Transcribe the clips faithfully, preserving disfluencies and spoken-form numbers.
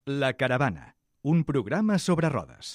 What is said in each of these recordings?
La Caravana, un programa sobre rodes.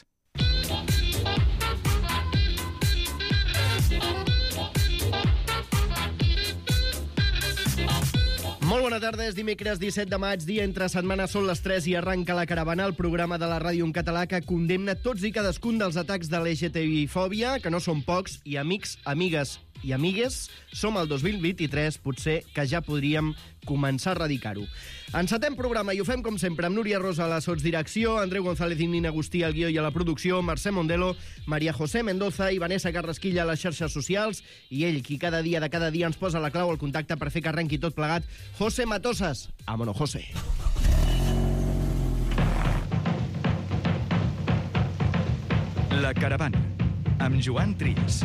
Molt bona tarda, és dimecres disset de maig, dia entre setmana, són les tres i arranca La Caravana, el programa de la ràdio en català que condemna tots i cadascun dels atacs de l'L G T B-fòbia, que no són pocs, i amics, amigues i amigues, som al dos mil vint-i-tres, potser que ja podríem començar a erradicar-ho. Encetem programa i ho fem com sempre amb Núria Rosa a la sotsdirecció, Andreu González i Nina Agustí al guió i a la producció, Mercè Mondelo, Maria José Mendoza i Vanessa Carrasquilla a les xarxes socials, i ell, qui cada dia de cada dia ens posa la clau al contacte per fer que arrenqui tot plegat, José Matosas. Vámonos, José. La Caravana, amb Joan Trills.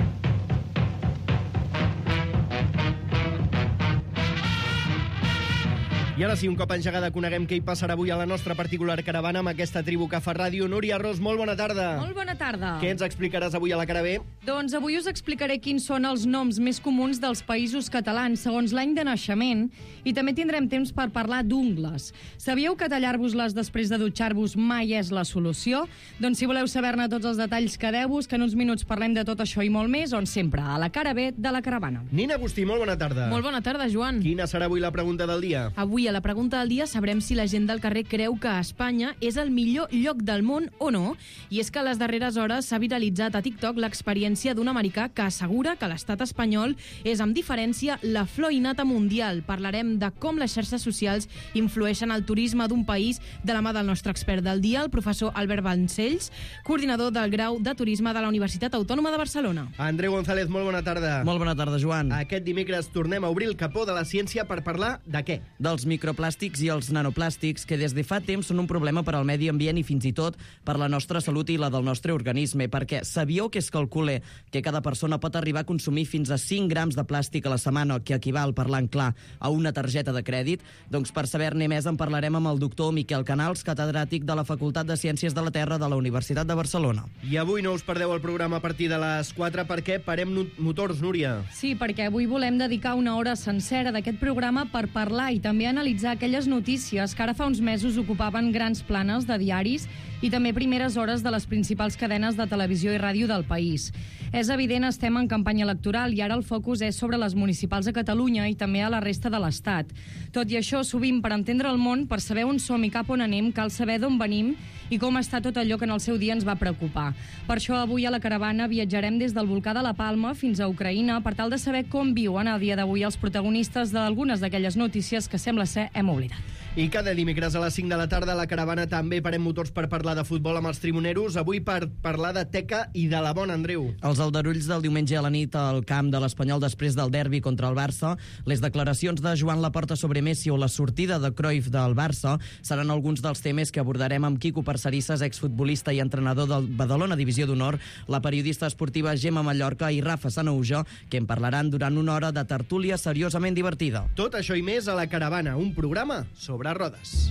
I ara sí, un cop engegada, coneguem què hi passarà avui a la nostra particular caravana amb aquesta tribu que fa ràdio. Núria Ros, molt bona tarda. Molt bona tarda. Què ens explicaràs avui a la cara B? Doncs avui us explicaré quins són els noms més comuns dels països catalans segons l'any de naixement, i també tindrem temps per parlar d'ungles. Sabíeu que tallar-vos-les després de dutxar-vos mai és la solució? Doncs si voleu saber-ne tots els detalls, quedeu-vos, que en uns minuts parlem de tot això i molt més, on sempre, a la cara B de la caravana. Nina Agustí, molt bona tarda. Molt bona tarda, Joan. Quina serà avui la pregunta del dia? Avui, a la pregunta del dia, sabrem si la gent del carrer creu que Espanya és el millor lloc del món o no. I és que a les darreres hores s'ha viralitzat a TikTok l'experiència d'un americà que assegura que l'estat espanyol és, amb diferència, la flor i nata mundial. Parlarem de com les xarxes socials influeixen el turisme d'un país de la mà del nostre expert del dia, el professor Albert Vancells, coordinador del grau de turisme de la Universitat Autònoma de Barcelona. Andreu González, molt bona tarda. Molt bona tarda, Joan. Aquest dimecres tornem a obrir el capó de la ciència per parlar de què? Dels microplàstics i els nanoplàstics, que des de fa temps són un problema per al medi ambient i fins i tot per la nostra salut i la del nostre organisme, perquè sabíeu que es calcula que cada persona pot arribar a consumir fins a cinc grams de plàstic a la setmana, que equival, parlant clar, a una targeta de crèdit? Doncs per saber-ne més en parlarem amb el doctor Miquel Canals, catedràtic de la Facultat de Ciències de la Terra de la Universitat de Barcelona. I avui no us perdeu el programa a partir de les quatre, perquè parem motors, Núria. Sí, perquè avui volem dedicar una hora sencera d'aquest programa per parlar i també analitzar aquelles notícies que ara fa uns mesos ocupaven grans planes de diaris i també primeres hores de les principals cadenes de televisió i ràdio del país. És evident, estem en campanya electoral i ara el focus és sobre les municipals a Catalunya i també a la resta de l'Estat. Tot i això, sovint, per entendre el món, per saber on som i cap on anem, cal saber d'on venim i com està tot allò que en el seu dia ens va preocupar. Per això, avui a la caravana viatjarem des del volcà de la Palma fins a Ucraïna per tal de saber com viuen a dia d'avui els protagonistes d'algunes d'aquelles notícies que sembla ser hem oblidat. I cada dimecres a les cinc de la tarda a la caravana també parem motors per parlar de futbol amb els trimoneros. Avui per parlar de teca i de la bona, Andreu. Els aldarulls del diumenge a la nit al camp de l'Espanyol després del derbi contra el Barça, les declaracions de Joan Laporta sobre Messi o la sortida de Cruyff del Barça seran alguns dels temes que abordarem amb Quico Parcerisses, exfutbolista i entrenador del Badalona Divisió d'Honor, la periodista esportiva Gemma Mallorca i Rafa Sanouja, que en parlaran durant una hora de tertúlia seriosament divertida. Tot això i més a la caravana, un programa sobre rodes.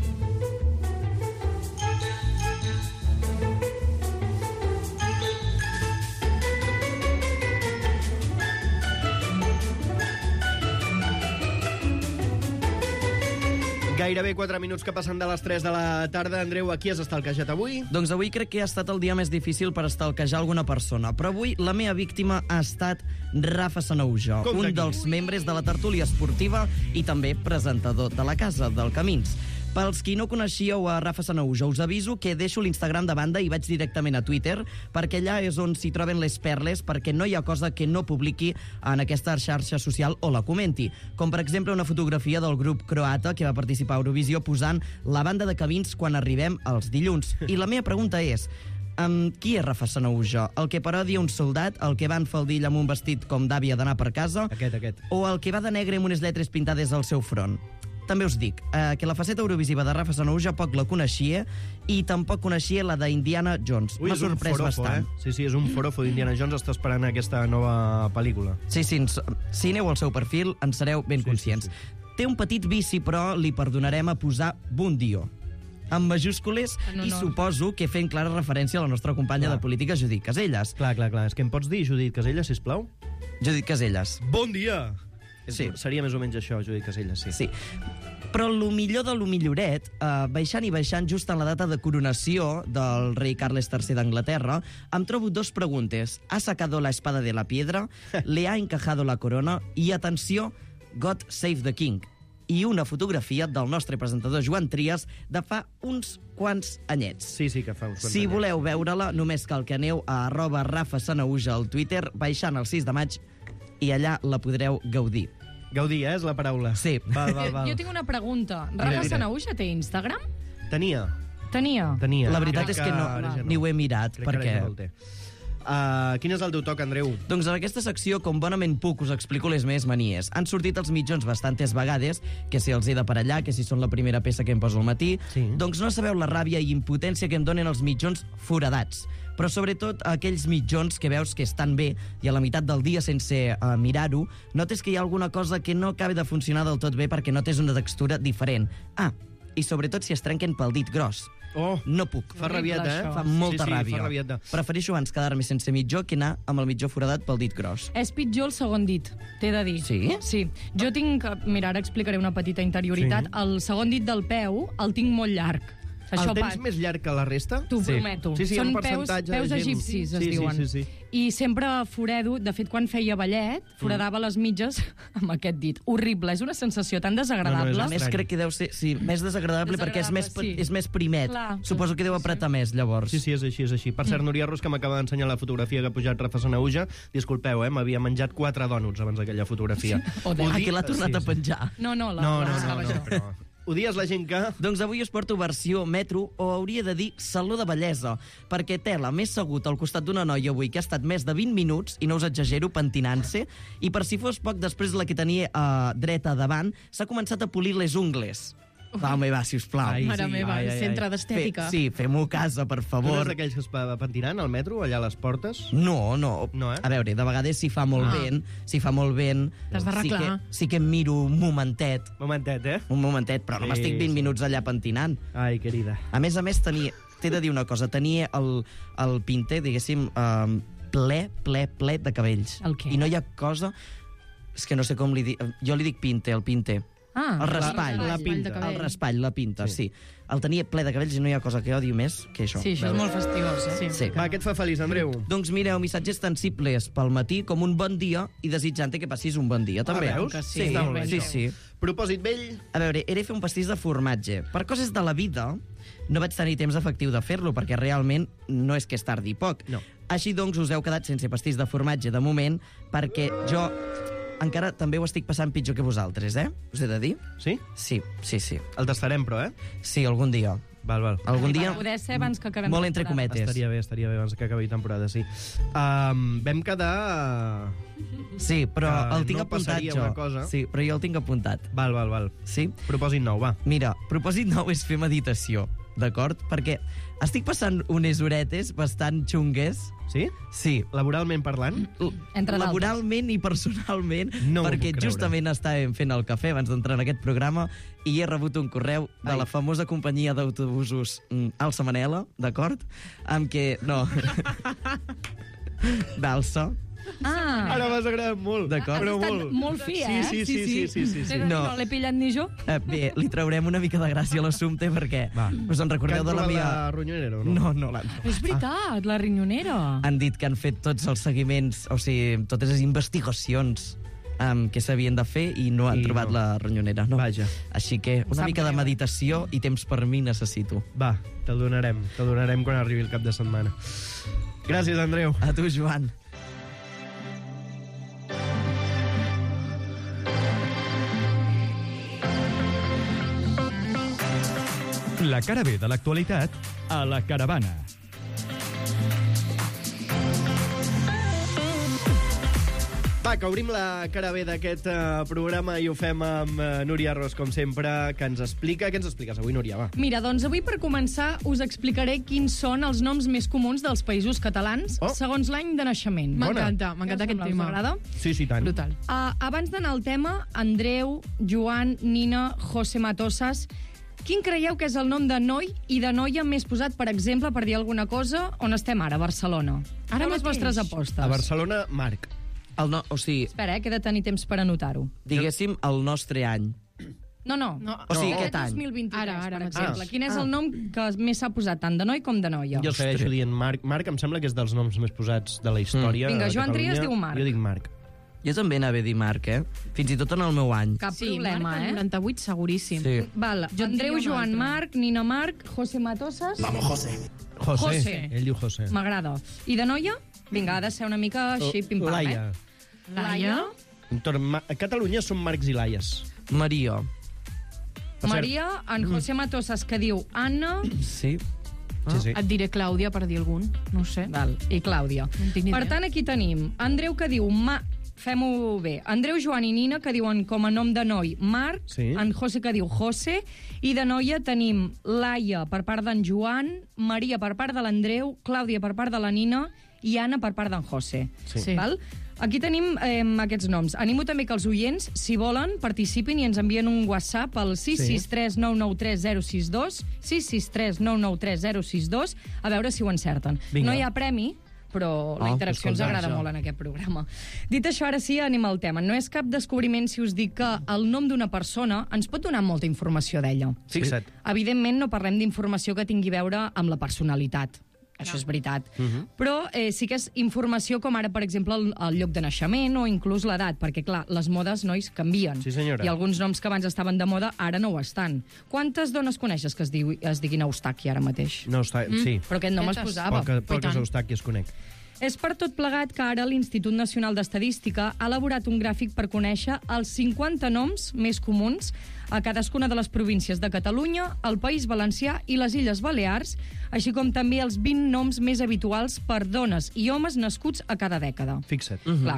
Gairebé quatre minuts que passen de les tres de la tarda. Andreu, a qui has estalquejat avui? Doncs avui crec que ha estat el dia més difícil per estalquejar alguna persona, però avui la meva víctima ha estat Rafa Sanouja, un dels membres de la tertúlia esportiva i també presentador de la Casa del Camins. Pels qui no coneixíeu a Rafa Sanouja, us aviso que deixo l'Instagram de banda i vaig directament a Twitter, perquè allà és on s'hi troben les perles, perquè no hi ha cosa que no publiqui en aquesta xarxa social o la comenti. Com, per exemple, una fotografia del grup croata que va participar a Eurovisió posant la banda de Camins quan arribem els dilluns. I la meva pregunta és, Um, qui és Rafa Sanouja? El que parodia un soldat, el que va en faldilla amb un vestit com d'àvia d'anar per casa, aquest, aquest. O el que va de negre amb unes lletres pintades al seu front? També us dic eh, que la faceta eurovisiva de Rafa Sanouja poc la coneixia i tampoc coneixia la d'Indiana Jones. M'ha sorprès forofo, bastant. Eh? Sí, sí, és un forofo d'Indiana Jones, està esperant aquesta nova pel·lícula. Sí, sí, si aneu al seu perfil en sereu ben sí, conscients. Sí, sí. Té un petit vici, però li perdonarem a posar Bundio amb majúscules, no, no. i suposo que fent clara referència a la nostra companya clar. de política, Judit Caselles. Clar, clar, clar. És que em pots dir Judit Caselles, sisplau? Judit Caselles. Bon dia! És, Sí. Seria més o menys això, Judit Caselles, sí. Sí. Però el millor de lo milloret, eh, baixant i baixant just en la data de coronació del rei Carles tercer d'Anglaterra, em trobo dos preguntes. ¿Ha sacado la espada de la piedra? ¿Le ha encajado la corona? I, atenció, God Save the King. I una fotografia del nostre presentador Joan Trias de fa uns quants anyets. Sí, sí que fa uns quants Si anyets. voleu veure-la, només cal que aneu a arroba Rafa Sanauja al Twitter, baixant el sis de maig, i allà la podreu gaudir. Gaudir, eh, és la paraula. Sí. Val, val, val. Jo tinc una pregunta. Mira, Rafa mira. Sanauja té Instagram? Tenia, Tenia. tenia. La veritat Crec és que no, ara ja ni ho he mirat, Crec que ara perquè... ja no el té. Uh, quin és el teu toc, Andreu? Doncs en aquesta secció, com bonament puc, us explico les meves manies. Han sortit als mitjons bastantes vegades, que si els he de per allà, que si són la primera peça que em poso al matí. Sí. Doncs no sabeu la ràbia i impotència que em donen els mitjons foradats. Però sobretot aquells mitjons que veus que estan bé i a la meitat del dia, sense uh, mirar-ho, notes que hi ha alguna cosa que no acaba de funcionar del tot bé perquè notes una textura diferent. Ah, i sobretot si es trenquen pel dit gros. Oh, No puc. fa Horrible, rabieta, eh? això. Fa molta sí, sí, ràbia. fa rabieta. Prefereixo abans quedar-me sense mitjó que anar amb el mitjó foradat pel dit gros. És pitjor el segon dit, t'he de dir. Sí? Sí. Jo tinc... Mira, ara explicaré una petita interioritat. Sí. El segon dit del peu el tinc molt llarg. El tens pas- més llarg que la resta? T'ho Sí. prometo. Sí, sí, Són un peus, percentatge de peus gent. egipcis, es Sí, sí, diuen. sí, sí. I sempre foredo, de fet, quan feia ballet, foradava les mitges amb aquest dit. Horrible, és una sensació tan desagradable. No, no, A més, estrany. crec que deu ser sí, més desagradable, perquè és més, Desagradable, sí. és més primet. Clar. Suposo que deu apretar més, llavors. Sí, sí, és així, és així. Per cert, Núria Ros, que m'acaba d'ensenyar la fotografia que ha pujat Rafa Sanauja, disculpeu, eh, m'havia menjat quatre dònuts abans d'aquella fotografia. O de- Ho Ah, dic- que l'ha tornat sí, a sí. penjar. No, no, la, No, la no, no, buscava no, jo. però... Odies la gent que... Doncs avui us porto versió metro, o hauria de dir saló de bellesa, perquè tela m'he segut al costat d'una noia avui que ha estat més de vint minuts, i no us exagero, pentinant-se, i per si fos poc, després la que tenia uh, dreta davant, s'ha començat a polir les ungles. Va, home, va, sisplau. Ai, Mare sí, meva, ai, ai, el ai. centre Fe, d'estètica. sí, fem-ho a casa, per Tu favor. eres d'aquells que es va pentinant al metro, allà a les portes? No, no. No, eh? A veure, de vegades si fa molt Ah. vent, si fa molt vent... T'has de sí que, arreglar. sí que em miro un momentet, Momentet, eh? un momentet, però no Sí, m'estic vint sí. minuts allà pentinant. Ai, querida. A més a més, tenia... T'he de dir una cosa, tenia el, el pinter, diguéssim, um, ple, ple, ple de cabells. El què? I no hi ha cosa... És que no sé com li dic... Jo li dic pinte, el pinter. Ah, El raspall. la de pinta. cabell. El raspall, la pinta, Sí. sí. El tenia ple de cabells i no hi ha cosa que odi més que això. sí, això és Veus? molt fastidiós, eh? Sí. Sí. Va, què et fa feliç, Andreu? Doncs mireu, missatges tan simples pel matí com un bon dia i desitjant que passis un bon dia, també. Ah, veus? Que sí, Sí, Està molt bé, sí, això. sí. Propòsit vell? A veure, he de fer un pastís de formatge. Per coses de la vida, no vaig tenir temps efectiu de fer-lo, perquè realment no és que es tardi poc. No. Així doncs, us heu quedat sense pastís de formatge de moment, perquè jo encara també ho estic passant pitjor que vosaltres, eh? Us he de dir? Sí? Sí, sí, sí. El tastarem, però, eh? Sí, algun dia. Val, val. Algun Per dia... poder ser abans que acabem Molt de entre temporada. cometes. Estaria bé, estaria bé abans que acabi temporada, sí. Um, vam quedar... Sí, però que el tinc no apuntat passaria jo. una cosa. Sí, però jo el tinc apuntat. Val, val, val. Sí? Propòsit nou, va. Mira, propòsit nou és fer meditació, d'acord? Perquè estic passant unes horetes bastant xungues. Sí? Sí, Laboralment parlant? Entre d'altres. laboralment i personalment, No m'ho perquè puc creure. justament estàvem fent el cafè abans d'entrar en aquest programa i he rebut un correu de Ai. la famosa companyia d'autobusos mm, Alsa Manela, d'acord? Amb què... No. D'Alsa. Ah, Ara m'has agradat molt. D'acord. has Però estat molt. molt fi, eh? Sí, sí, sí, sí, sí, sí, sí. No. No. no l'he pillat ni jo. Eh, bé, li traurem una mica de gràcia a l'assumpte perquè... Va. Us en Que recordeu han de la trobat meva... la ronyonera o no? No, no l'han És veritat, la rinyonera. han dit que han fet tots els seguiments, o sigui, totes les investigacions um, que s'havien de fer i no han I trobat no. la ronyonera. No. Vaja. Així que Em una sap mica de greu. meditació i temps per mi necessito. Va, te'l donarem. Te'l donarem quan arribi el cap de setmana. Gràcies, Andreu. A tu, Joan. La cara B de l'actualitat a la Caravana. Va, que obrim la cara B d'aquest uh, programa i ho fem amb uh, Núria Ros, com sempre, que ens explica... Què ens expliques avui, Núria? Va. Mira, doncs avui per començar us explicaré quins són els noms més comuns dels països catalans Oh. segons l'any de naixement. Bona. M'encanta, m'encanta aquest us tema. agrada? Sí, sí, tant. Brutal. Uh, abans d'anar al tema, Andreu, Joan, Nina, José Matosas... Quin creieu que és el nom de noi i de noia més posat, per exemple, per dir alguna cosa, on estem ara, a Barcelona? Ara Ara les mateix? vostres apostes. A Barcelona, Marc. El no, o sigui, Espera, eh, que he de tenir temps per anotar-ho. diguéssim, el nostre any. No, no. No. O sigui, no. aquest any. dos mil vint-i-tres, Ara, ara per mateix. exemple. Ah. Quin és el nom que més s'ha posat tant de noi com de noia? Jo segueixo dient Marc. Marc em sembla que és dels noms més posats de la història. Mm. Vinga, de Joan Catalunya. Trias diu Marc. Jo dic Marc. Jo també anava a dir Marc, eh? Fins i tot en el meu any. Cap Sí, problema, Marc, el eh? noranta-vuit, seguríssim. Sí. Val, Jo en Andreu, diria un Joan, altre. Marc, Nina Marc, José Matosas... José. José. Ell diu José. M'agrada. I de noia? Vinga, ha de ser una mica així, pim-pam, Laia. eh? Laia? Entorn, Ma- a Catalunya són Marcs i Laies. Maria. Per cert- Maria, en José Matosas, que diu Anna... Sí. Sí, sí. Et diré Clàudia per dir algun, no ho sé. Val, i Clàudia. No en tinc ni Per idea. tant, aquí tenim Andreu, que diu... Ma... Fem-ho bé. Andreu, Joan i Nina, que diuen com a nom de noi Marc, Sí. en José, que diu José, i de noia tenim Laia per part d'en Joan, Maria per part de l'Andreu, Clàudia per part de la Nina i Anna per part d'en José. Sí. Sí. Val? Aquí tenim eh, aquests noms. Animo també que els oients, si volen, participin i ens envien un WhatsApp al sis sis tres nou nou tres zero sis dos, sis sis tres nou nou tres zero sis dos, a veure si ho encerten. Vinga. No hi ha premi, però la Oh, interacció ens escolta, agrada això. molt en aquest programa. Dit això, ara sí, anem al tema. No és cap descobriment si us dic que el nom d'una persona ens pot donar molta informació d'ella. Fixa't. Evidentment, no parlem d'informació que tingui a veure amb la personalitat. Això és veritat. Però eh, sí que és informació com ara, per exemple, el, el lloc de naixement o inclús l'edat, perquè, clar, les modes, nois, canvien. Sí, senyora. I alguns noms que abans estaven de moda ara no ho estan. Quantes dones coneixes que es, diu, es diguin Eustaqui ara mateix? No, està... Sí. Però aquest nom es Fetes. posava. Poca, i poques tant. eustàquies conec. És per tot plegat que ara l'Institut Nacional d'Estadística ha elaborat un gràfic per conèixer els cinquanta noms més comuns a cadascuna de les províncies de Catalunya, el País Valencià i les Illes Balears, així com també els vint noms més habituals per dones i homes nascuts a cada dècada. Fixa't. Clar.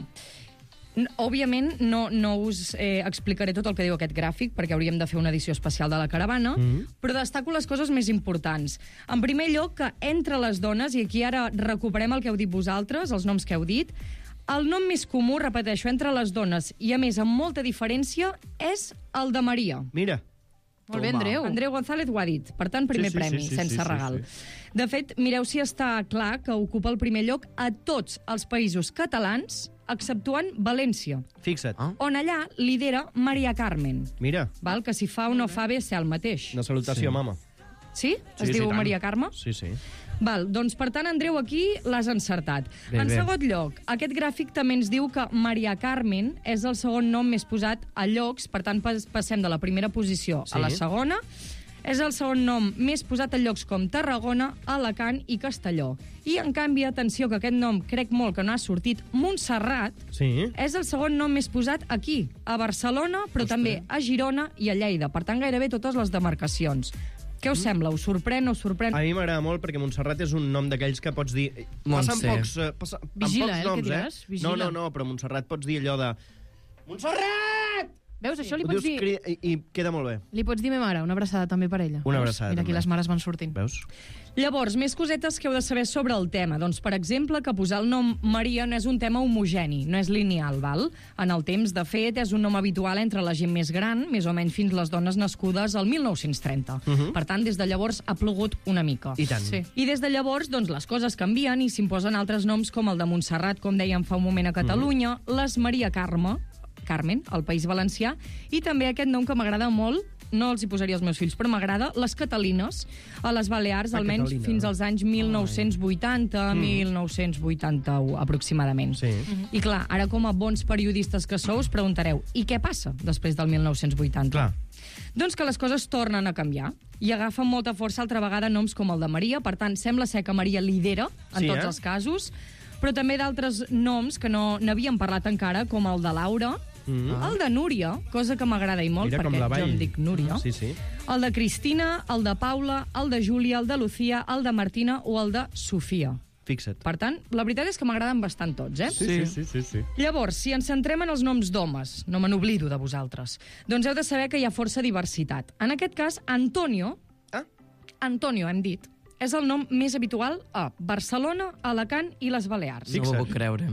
N- Òbviament, no, no us eh, explicaré tot el que diu aquest gràfic, perquè hauríem de fer una edició especial de la caravana, mm. però destaco les coses més importants. En primer lloc, que entre les dones, i aquí ara recuperem el que heu dit vosaltres, els noms que heu dit, el nom més comú, repeteixo, entre les dones, i a més amb molta diferència, és el de Maria. Mira. Molt bé, Toma. Andreu. Andreu González ho ha dit. Per tant, primer Sí, sí, premi, sí, sí, sense sí, sí, regal. sí. De fet, mireu si està clar que ocupa el primer lloc a tots els països catalans, exceptuant València, Fixa't. Ah. on allà lidera Maria Carmen. Mira. Val? Que si fa o no fa bé ser el mateix. Una salutació, Sí. mama. Sí? Es Sí, sí, diu tant. Maria Carme? Sí, sí. Val, doncs per tant, Andreu, aquí l'has encertat. Bé, en bé. segon lloc, aquest gràfic també ens diu que Maria Carmen és el segon nom més posat a llocs, per tant, pas, passem de la primera posició Sí. a la segona. És el segon nom més posat a llocs com Tarragona, Alacant i Castelló. I, en canvi, atenció, que aquest nom crec molt que no ha sortit, Montserrat, Sí. és el segon nom més posat aquí, a Barcelona, però Ostres. també a Girona i a Lleida. Per tant, gairebé totes les demarcacions. Què us sembla? Us sorprèn o us sorprèn? A mi m'agrada molt perquè Montserrat és un nom d'aquells que pots dir... Montse. Passen pocs, eh, passa, amb Vigila, pocs eh, el que noms, diràs. eh? Vigila. No, no, no, però a Montserrat pots dir allò de... Montserrat! Veus, això li Ho pots, dius dir, cri- i, i queda molt bé. li pots dir a ma mare, una abraçada també per ella. Una Veus? abraçada, Mira, aquí també. les mares van sortint. Veus? Llavors, més cosetes que heu de saber sobre el tema. Doncs, per exemple, que posar el nom Maria no és un tema homogeni, no és lineal, val? En el temps, de fet, és un nom habitual entre la gent més gran, més o menys fins les dones nascudes al mil nou-cents trenta. Uh -huh. Per tant, des de llavors ha plogut una mica. I tant. Sí. I des de llavors, doncs, les coses canvien i s'imposen altres noms com el de Montserrat, com dèiem fa un moment a Catalunya, mm. les Maria Carme, Carmen, al País Valencià, i també aquest nom que m'agrada molt, no els hi posaria als meus fills, però m'agrada, les Catalines, a les Balears, Ah, almenys Catalina. fins als anys mil nou-cents vuitanta, mm. mil nou-cents vuitanta-u, aproximadament. Sí. I clar, ara com a bons periodistes que sou, us preguntareu, i què passa després del mil nou-cents vuitanta? Clar. Doncs que les coses tornen a canviar i agafen molta força altra vegada noms com el de Maria, per tant, sembla ser que Maria lidera en Sí, tots eh? els casos, però també d'altres noms que no n'havíem parlat encara, com el de Laura, Mm. el de Núria, cosa que m'agrada i molt, Mira com perquè la jo vall. em dic Núria, Sí, sí. el de Cristina, el de Paula, el de Júlia, el de Lucía, el de Martina o el de Sofia. Fixa't. Per tant, la veritat és que m'agraden bastant tots, eh? Sí, sí, sí, sí, sí. Llavors, si ens centrem en els noms d'homes, no me n'oblido de vosaltres, doncs heu de saber que hi ha força diversitat. En aquest cas, Antonio, Ah. Antonio hem dit, és el nom més habitual a Barcelona, Alacant i les Balears. No ho Fixa't. puc creure.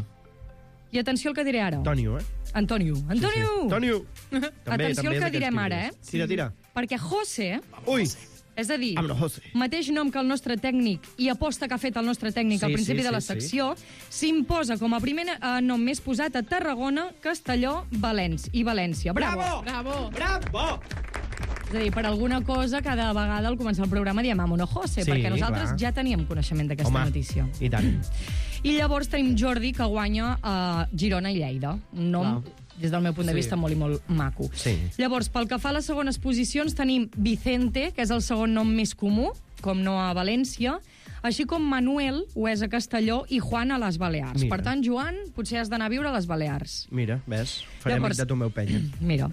I atenció al que diré ara. Antonio, eh? Antonio. Antonio! Sí, sí. Antonio! Atenció al que és d'aquests direm que ara, dius. eh? Tira, tira. Perquè José Ui! És a dir, Vámonos, José. mateix nom que el nostre tècnic i aposta que ha fet el nostre tècnic Sí, al principi sí, de la sí, secció, s'imposa com a primer eh, nom més posat a Tarragona, Castelló, València i València. Bravo! Bravo! Bravo! És a dir, per alguna cosa, cada vegada al començar el programa diem Vámonos, José, Sí, perquè nosaltres clar. ja teníem coneixement d'aquesta Home, notícia. i tant. I llavors tenim Jordi, que guanya a Girona i Lleida. Un nom, des del meu punt de vista, molt i molt maco. Sí. Llavors, pel que fa a les segones posicions, tenim Vicente, que és el segon nom més comú, com no a València, així com Manuel, ho és a Castelló, i Juan a les Balears. Mira. Per tant, Joan, potser has d'anar a viure a les Balears. Mira, ves? Farem Llavors- de tu meu penya. Mira,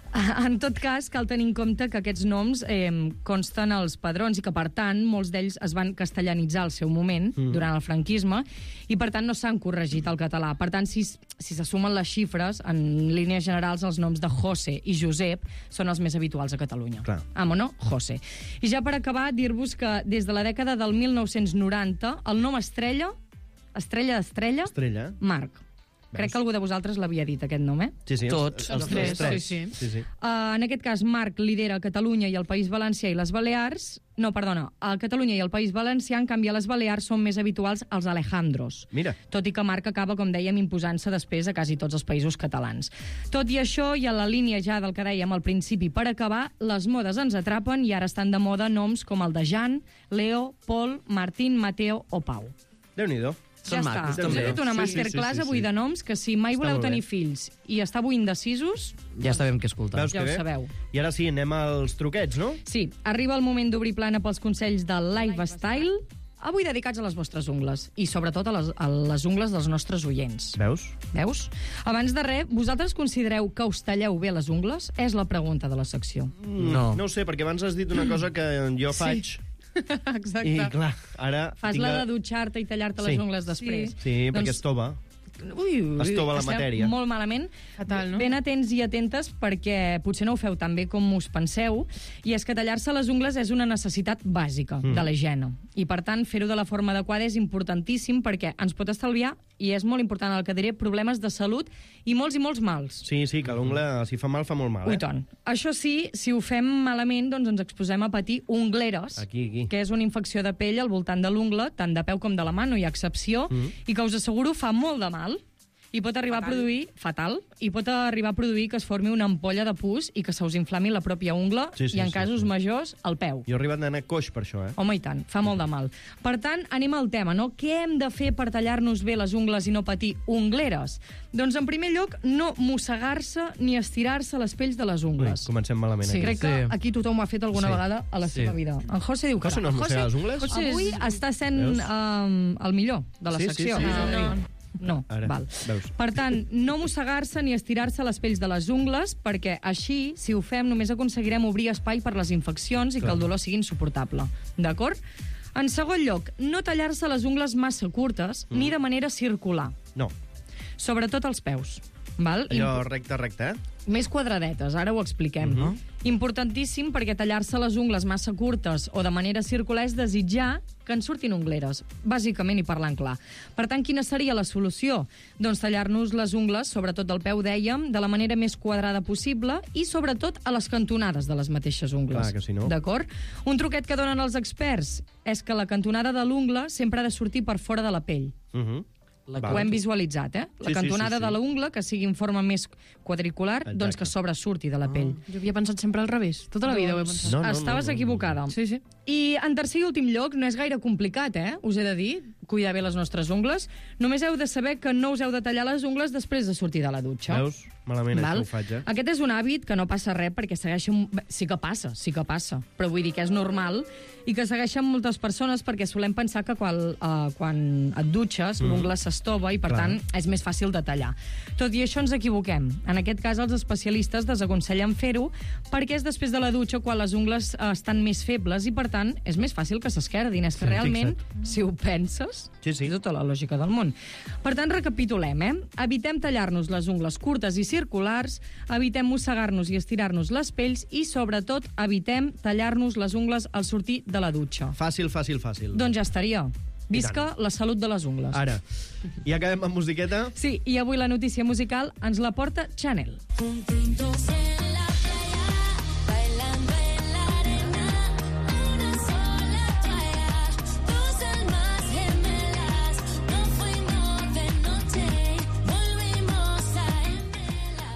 en tot cas, cal tenir en compte que aquests noms eh, consten als padrons i que, per tant, molts d'ells es van castellanitzar al seu moment, mm. durant el franquisme, i, per tant, no s'han corregit al català. Per tant, si, si se sumen les xifres, en línies generals, els noms de José i Josep són els més habituals a Catalunya. Clar. Amo, no? José. I ja per acabar, dir-vos que des de la dècada del mil nou-cents noranta, el nom Estrella, Estrella d'Estrella, Estrella. Marc. Crec que algú de vosaltres l'havia dit, aquest nom, eh? Sí, sí. Tots, els tres, tres. sí, sí. sí, sí. Uh, en aquest cas, Marc lidera Catalunya i el País Valencià i les Balears. No, perdona, a Catalunya i el País Valencià, en canvi, a les Balears són més habituals els Alejandros. Mira. Tot i que Marc acaba, com dèiem, imposant-se després a quasi tots els països catalans. Tot i això, i a la línia ja del que dèiem al principi, per acabar, les modes ens atrapen i ara estan de moda noms com el de Jan, Leo, Pol, Martín, Mateo o Pau. Déu-n'hi-do. Ja Són està. macos, Us he també. fet una Sí, sí, masterclass sí, sí, avui sí. de noms que si mai Està voleu molt bé. tenir fills i estar avui indecisos, Ja sabem què escoltar. Veus ja que ho bé? sabeu. I ara sí, anem als truquets, no? Sí, arriba el moment d'obrir plana pels consells del Lifestyle, avui dedicats a les vostres ungles, i sobretot a les, a les ungles dels nostres oients. Veus? Veus? Abans de res, vosaltres considereu que us talleu bé les ungles? És la pregunta de la secció. No. No ho sé, perquè abans has dit una cosa que jo faig, Exacte. i clar, ara... Fas tinc la que- de dutxar-te i tallar-te Sí. les ungles després. Sí, perquè es tova. Ui, ui, Es tova la estem matèria. molt malament. Fatal, no? Ben atents i atentes perquè potser no ho feu tan bé com us penseu, i és que tallar-se les ungles és una necessitat bàsica mm. de la higiene. I, per tant, fer-ho de la forma adequada és importantíssim perquè ens pot estalviar, i és molt important el que diré, problemes de salut i molts i molts mals. Sí, sí, que l'ungla, si fa mal, fa molt mal, eh? Ui, tant. Això sí, si ho fem malament, doncs ens exposem a patir ungleres, Aquí, aquí. que és una infecció de pell al voltant de l'ungla, tant de peu com de la mà, no hi ha excepció, Mm. i que us asseguro fa molt de mal, i pot arribar fatal. a produir, fatal, i pot arribar a produir que es formi una ampolla de pus i que se us inflami la pròpia ungla, Sí, sí, i en sí, casos sí. majors, el peu. Jo he arribat d'anar coix per això, eh? Home, i tant, fa molt de mal. Per tant, anem al tema, no? Què hem de fer per tallar-nos bé les ungles i no patir ungleres? Doncs, en primer lloc, no mossegar-se ni estirar-se les pells de les Ui, ungles. comencem malament. Sí, aquí. crec que Sí. aquí tothom ho ha fet alguna Sí. vegada a la Sí. seva vida. En José diu que José no es mossega les ungles? José avui és- està sent Veus? um, el millor de la Sí, sí, secció. sí, sí. Ah, no. No, Ara, val. veus. Per tant, no mossegar-se ni estirar-se les pells de les ungles, perquè així, si ho fem, només aconseguirem obrir espai per les infeccions i que el dolor sigui insuportable. D'acord? En segon lloc, no tallar-se les ungles massa curtes mm. ni de manera circular, No, sobretot als peus. Val? allò recte, recte, eh? Més quadradetes, ara ho expliquem. Uh -huh. Importantíssim perquè tallar-se les ungles massa curtes o de manera circular és desitjar que en surtin ungleres, bàsicament i parlant clar. Per tant, quina seria la solució? Doncs tallar-nos les ungles, sobretot del peu, dèiem, de la manera més quadrada possible i sobretot a les cantonades de les mateixes ungles. Clar que sí, no? D'acord? Un truquet que donen els experts és que la cantonada de l'ungla sempre ha de sortir per fora de la pell. Uh -huh. La Val. Ho hem visualitzat, eh? La Sí, sí, cantonada sí, sí. de la ungla, que sigui en forma més quadricular, Exacte. doncs que sobresurti de la pell. Jo havia pensat sempre al revés. Tota la vida ho he pensat. No, no, Estaves no, no, no. equivocada. Sí, sí. I en tercer i últim lloc, no és gaire complicat, eh? Us he de dir, cuidar bé les nostres ungles. Només heu de saber que no us heu de tallar les ungles després de sortir de la dutxa. Veus? Malament, Val? això ho faig, eh? Aquest és un hàbit que no passa res perquè segueix... Un... Bé, sí que passa, sí que passa. Però vull dir que és normal i que segueixen moltes persones perquè solem pensar que quan, uh, quan et dutxes mm. l'ungla s'estova i, per Clar. tant, és més fàcil de tallar. Tot i això ens equivoquem. En aquest cas, els especialistes desaconsellen fer-ho perquè és després de la dutxa quan les ungles uh, estan més febles i, per tant, és més fàcil que s'esquerdin. És que Sí, realment, fixa't. si ho penses, Sí, sí. és tota la lògica del món. Per tant, recapitulem, eh? Evitem tallar-nos les ungles curtes i circulars, evitem mossegar-nos i estirar-nos les pells i, sobretot, evitem tallar-nos les ungles al sortir de la dutxa. Fàcil, fàcil, fàcil. Doncs ja estaria. Visca tant. la salut de les ungles. Ara, i acabem amb musiqueta? Sí, i avui la notícia musical ens la porta Chanel. Juntitos en la playa, bailando en la arena.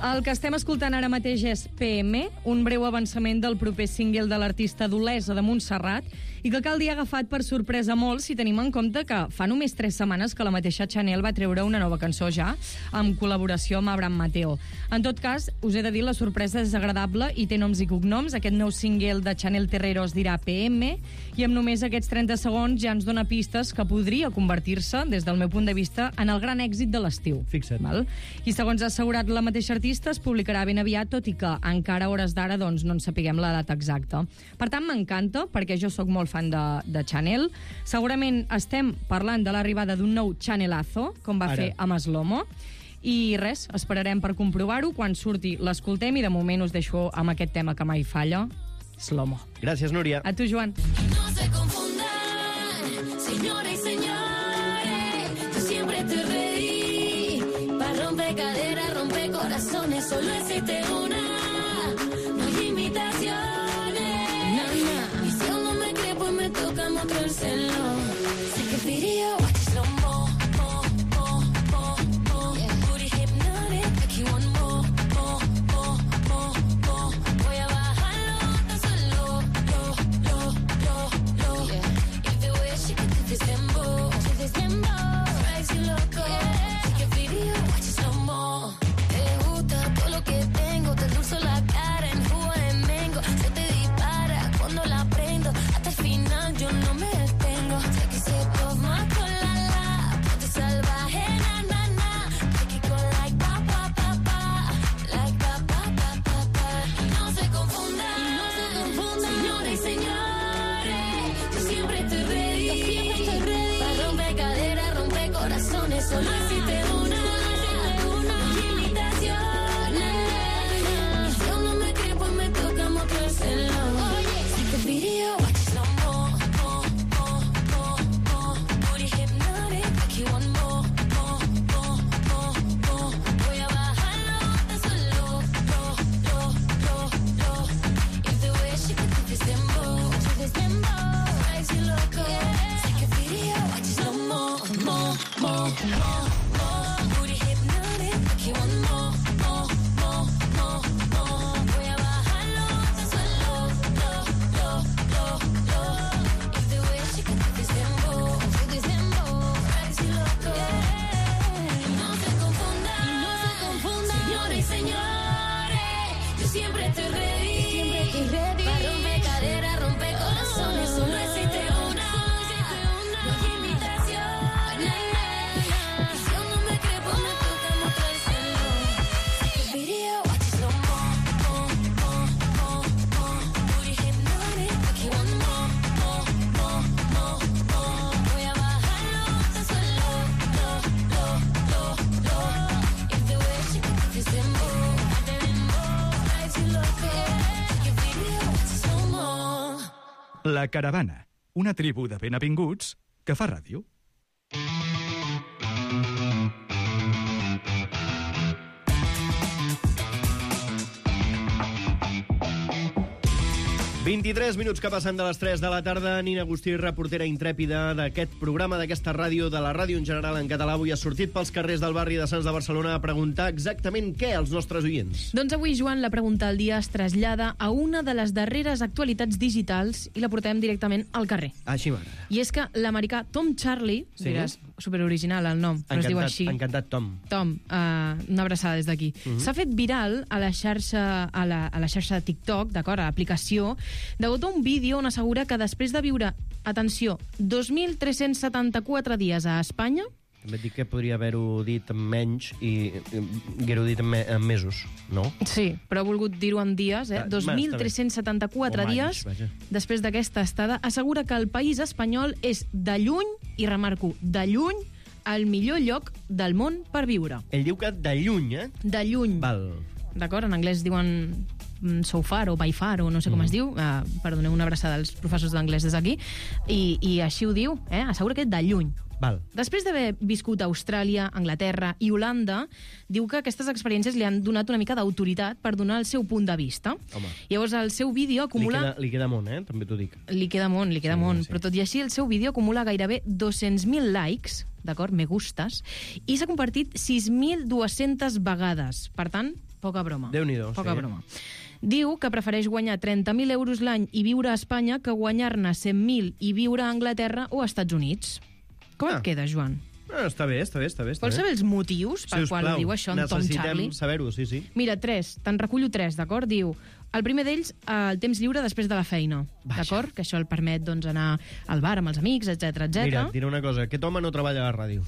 El que estem escoltant ara mateix és P M, un breu avançament del proper single de l'artista d'Olesa de Montserrat, i que cal dir agafat per sorpresa molt si tenim en compte que fa només tres setmanes que la mateixa Chanel va treure una nova cançó ja, amb col·laboració amb Abraham Mateo. En tot cas, us he de dir, la sorpresa és agradable i té noms i cognoms. Aquest nou single de Chanel Terrero es dirà P M, i amb només aquests trenta segons ja ens dona pistes que podria convertir-se, des del meu punt de vista, en el gran èxit de l'estiu. Fixa't. Val? I segons ha assegurat la mateixa artista, es publicarà ben aviat, tot i que encara a hores d'ara doncs, no en sapiguem la data exacta. Per tant, m'encanta, perquè jo sóc molt fan de, de Chanel. Segurament estem parlant de l'arribada d'un nou Chanelazo, com va Ara. fer amb Slomo. I res, esperarem per comprovar-ho. Quan surti l'escoltem i de moment us deixo amb aquest tema que mai falla, Slomo. Gràcies, Núria. A tu, Joan. No se confundan, señores y señores, yo siempre te reí. Para romper caderas, romper corazones, solo existe una, no hay imitaciones. No, no. Y si aún no me crees, pues me toca mostrárselo. Sé que pidió, watch it slow mo, mo, mo, mo, mo. Booty hypnotic, make you want more, more, more, more, more. Voy a bajarlo hasta solo, lo, lo, lo, lo. Y the way she can do this dembow, do this dembow, drives you loco. Sé que pidió, watch it slow mo. Te gusta todo lo que tengo, te endulzo la cara en jugo de mango. Se te dispara cuando la prendo, hasta el final yo no me detengo. Sé que se toma con la la, ponte salvaje, na, na, na. Take it go like pa, pa, pa, pa, like pa, pa, pa, pa, pa. Y no se confundan, y no se confundan, señores y señores, yo siempre estoy ready, yo siempre estoy ready. Para romper caderas, romper corazones, solo existe una, no hay imitaciones. Y si aún no me crees, pues me toca mostrárselo. Sé que pidió, watch it slow mo, mo, mo, mo, mo. Booty hypnotic, make you want more, more, more, more, more. Voy a bajarlo hasta solo, lo, lo, lo, lo. Y the way she can do this dembow, do this dembow, drives you loco. Sé que pidió, watch it slow mo, mo, mo, mo, mo. Booty hypnotic, make you want more, more, more, more, more. Voy a bajarlo hasta solo, lo, lo, lo, lo. Y the way she can do this dembow, do this dembow, drives you loco. Y no se confundan, y no se confundan, señores y señores, yo siempre estoy ready, siempre estoy ready. Para romper caderas, romper corazones, solo existe una, no hay imitaciones. Y si aún no me crees, pues me toca mostrárselo. Sé que pidió, watch it slow mo, mo, mo, mo, mo. Booty hypnotic, make you want more, more, more, more, more. Voy a bajarlo hasta solo, lo, lo, lo, lo. Y the way she can do this dembow, dembow, drives you loco. Sé que pidió, watch it slow mo. La Caravana, una tribu de benvinguts que fa ràdio. vint-i-tres minuts que passen de les tres de la tarda. Nina Agustí, reportera intrèpida d'aquest programa, d'aquesta ràdio, de la ràdio en general en català, avui ha sortit pels carrers del barri de Sants de Barcelona a preguntar exactament què als nostres oients. Doncs avui, Joan, la pregunta del dia es trasllada a una de les darreres actualitats digitals i la portem directament al carrer. Així m'agrada. I és que l'americà Tom Charlie, Sí. diràs, superoriginal el nom, però es diu així. Encantat, Tom. Tom, uh, una abraçada des d'aquí. Uh -huh. S'ha fet viral a la xarxa a la, a la xarxa de TikTok, d'acord, a l'aplicació, degut a un vídeo on assegura que després de viure, atenció, dos mil tres-cents setanta-quatre dies a Espanya, També et dic que podria haver-ho dit en menys i haver-ho dit en, me en mesos, no? sí, però ha volgut dir-ho en dies, eh? Ah, dos mil tres-cents setanta-quatre O anys, dies vaja. després d'aquesta estada, assegura que el país espanyol és de lluny, i remarco, de lluny, el millor lloc del món per viure. Ell diu que de lluny, eh? De lluny. Val. D'acord? En anglès diuen mm, so far o by far, o no sé com Mm. es diu. Uh, perdoneu una abraçada als professors d'anglès des d'aquí. I, I així ho diu, eh? Assegura que és de lluny. Val. Després d'haver viscut a Austràlia, Anglaterra i Holanda, diu que aquestes experiències li han donat una mica d'autoritat per donar el seu punt de vista. Home. Llavors, el seu vídeo Li acumula... queda, li queda molt, eh? També t'ho dic. Li queda molt, li queda Sí, molt. sí. Però tot i així, el seu vídeo acumula gairebé dos-cents mil likes, d'acord, me gustes, i s'ha compartit sis mil dues-centes vegades. Per tant, Poca broma. Déu-n'hi-do, Poca sí. broma. Diu que prefereix guanyar trenta mil euros l'any i viure a Espanya que guanyar-ne cent mil i viure a Anglaterra o a Estats Units. Com Ah. et queda, Joan? Ah, està bé, està bé, està bé. Està Vols bé. saber els motius per Si us qual plau, diu això en Tom Charlie? necessitem saber-ho, sí, sí. Mira, tres. Te'n recullo tres, d'acord? Diu, el primer d'ells, eh, el temps lliure després de la feina, Vaja. d'acord? Que això el permet doncs, anar al bar amb els amics, etcètera, Mira, etcètera. et diré una cosa, aquest home no treballa a la ràdio.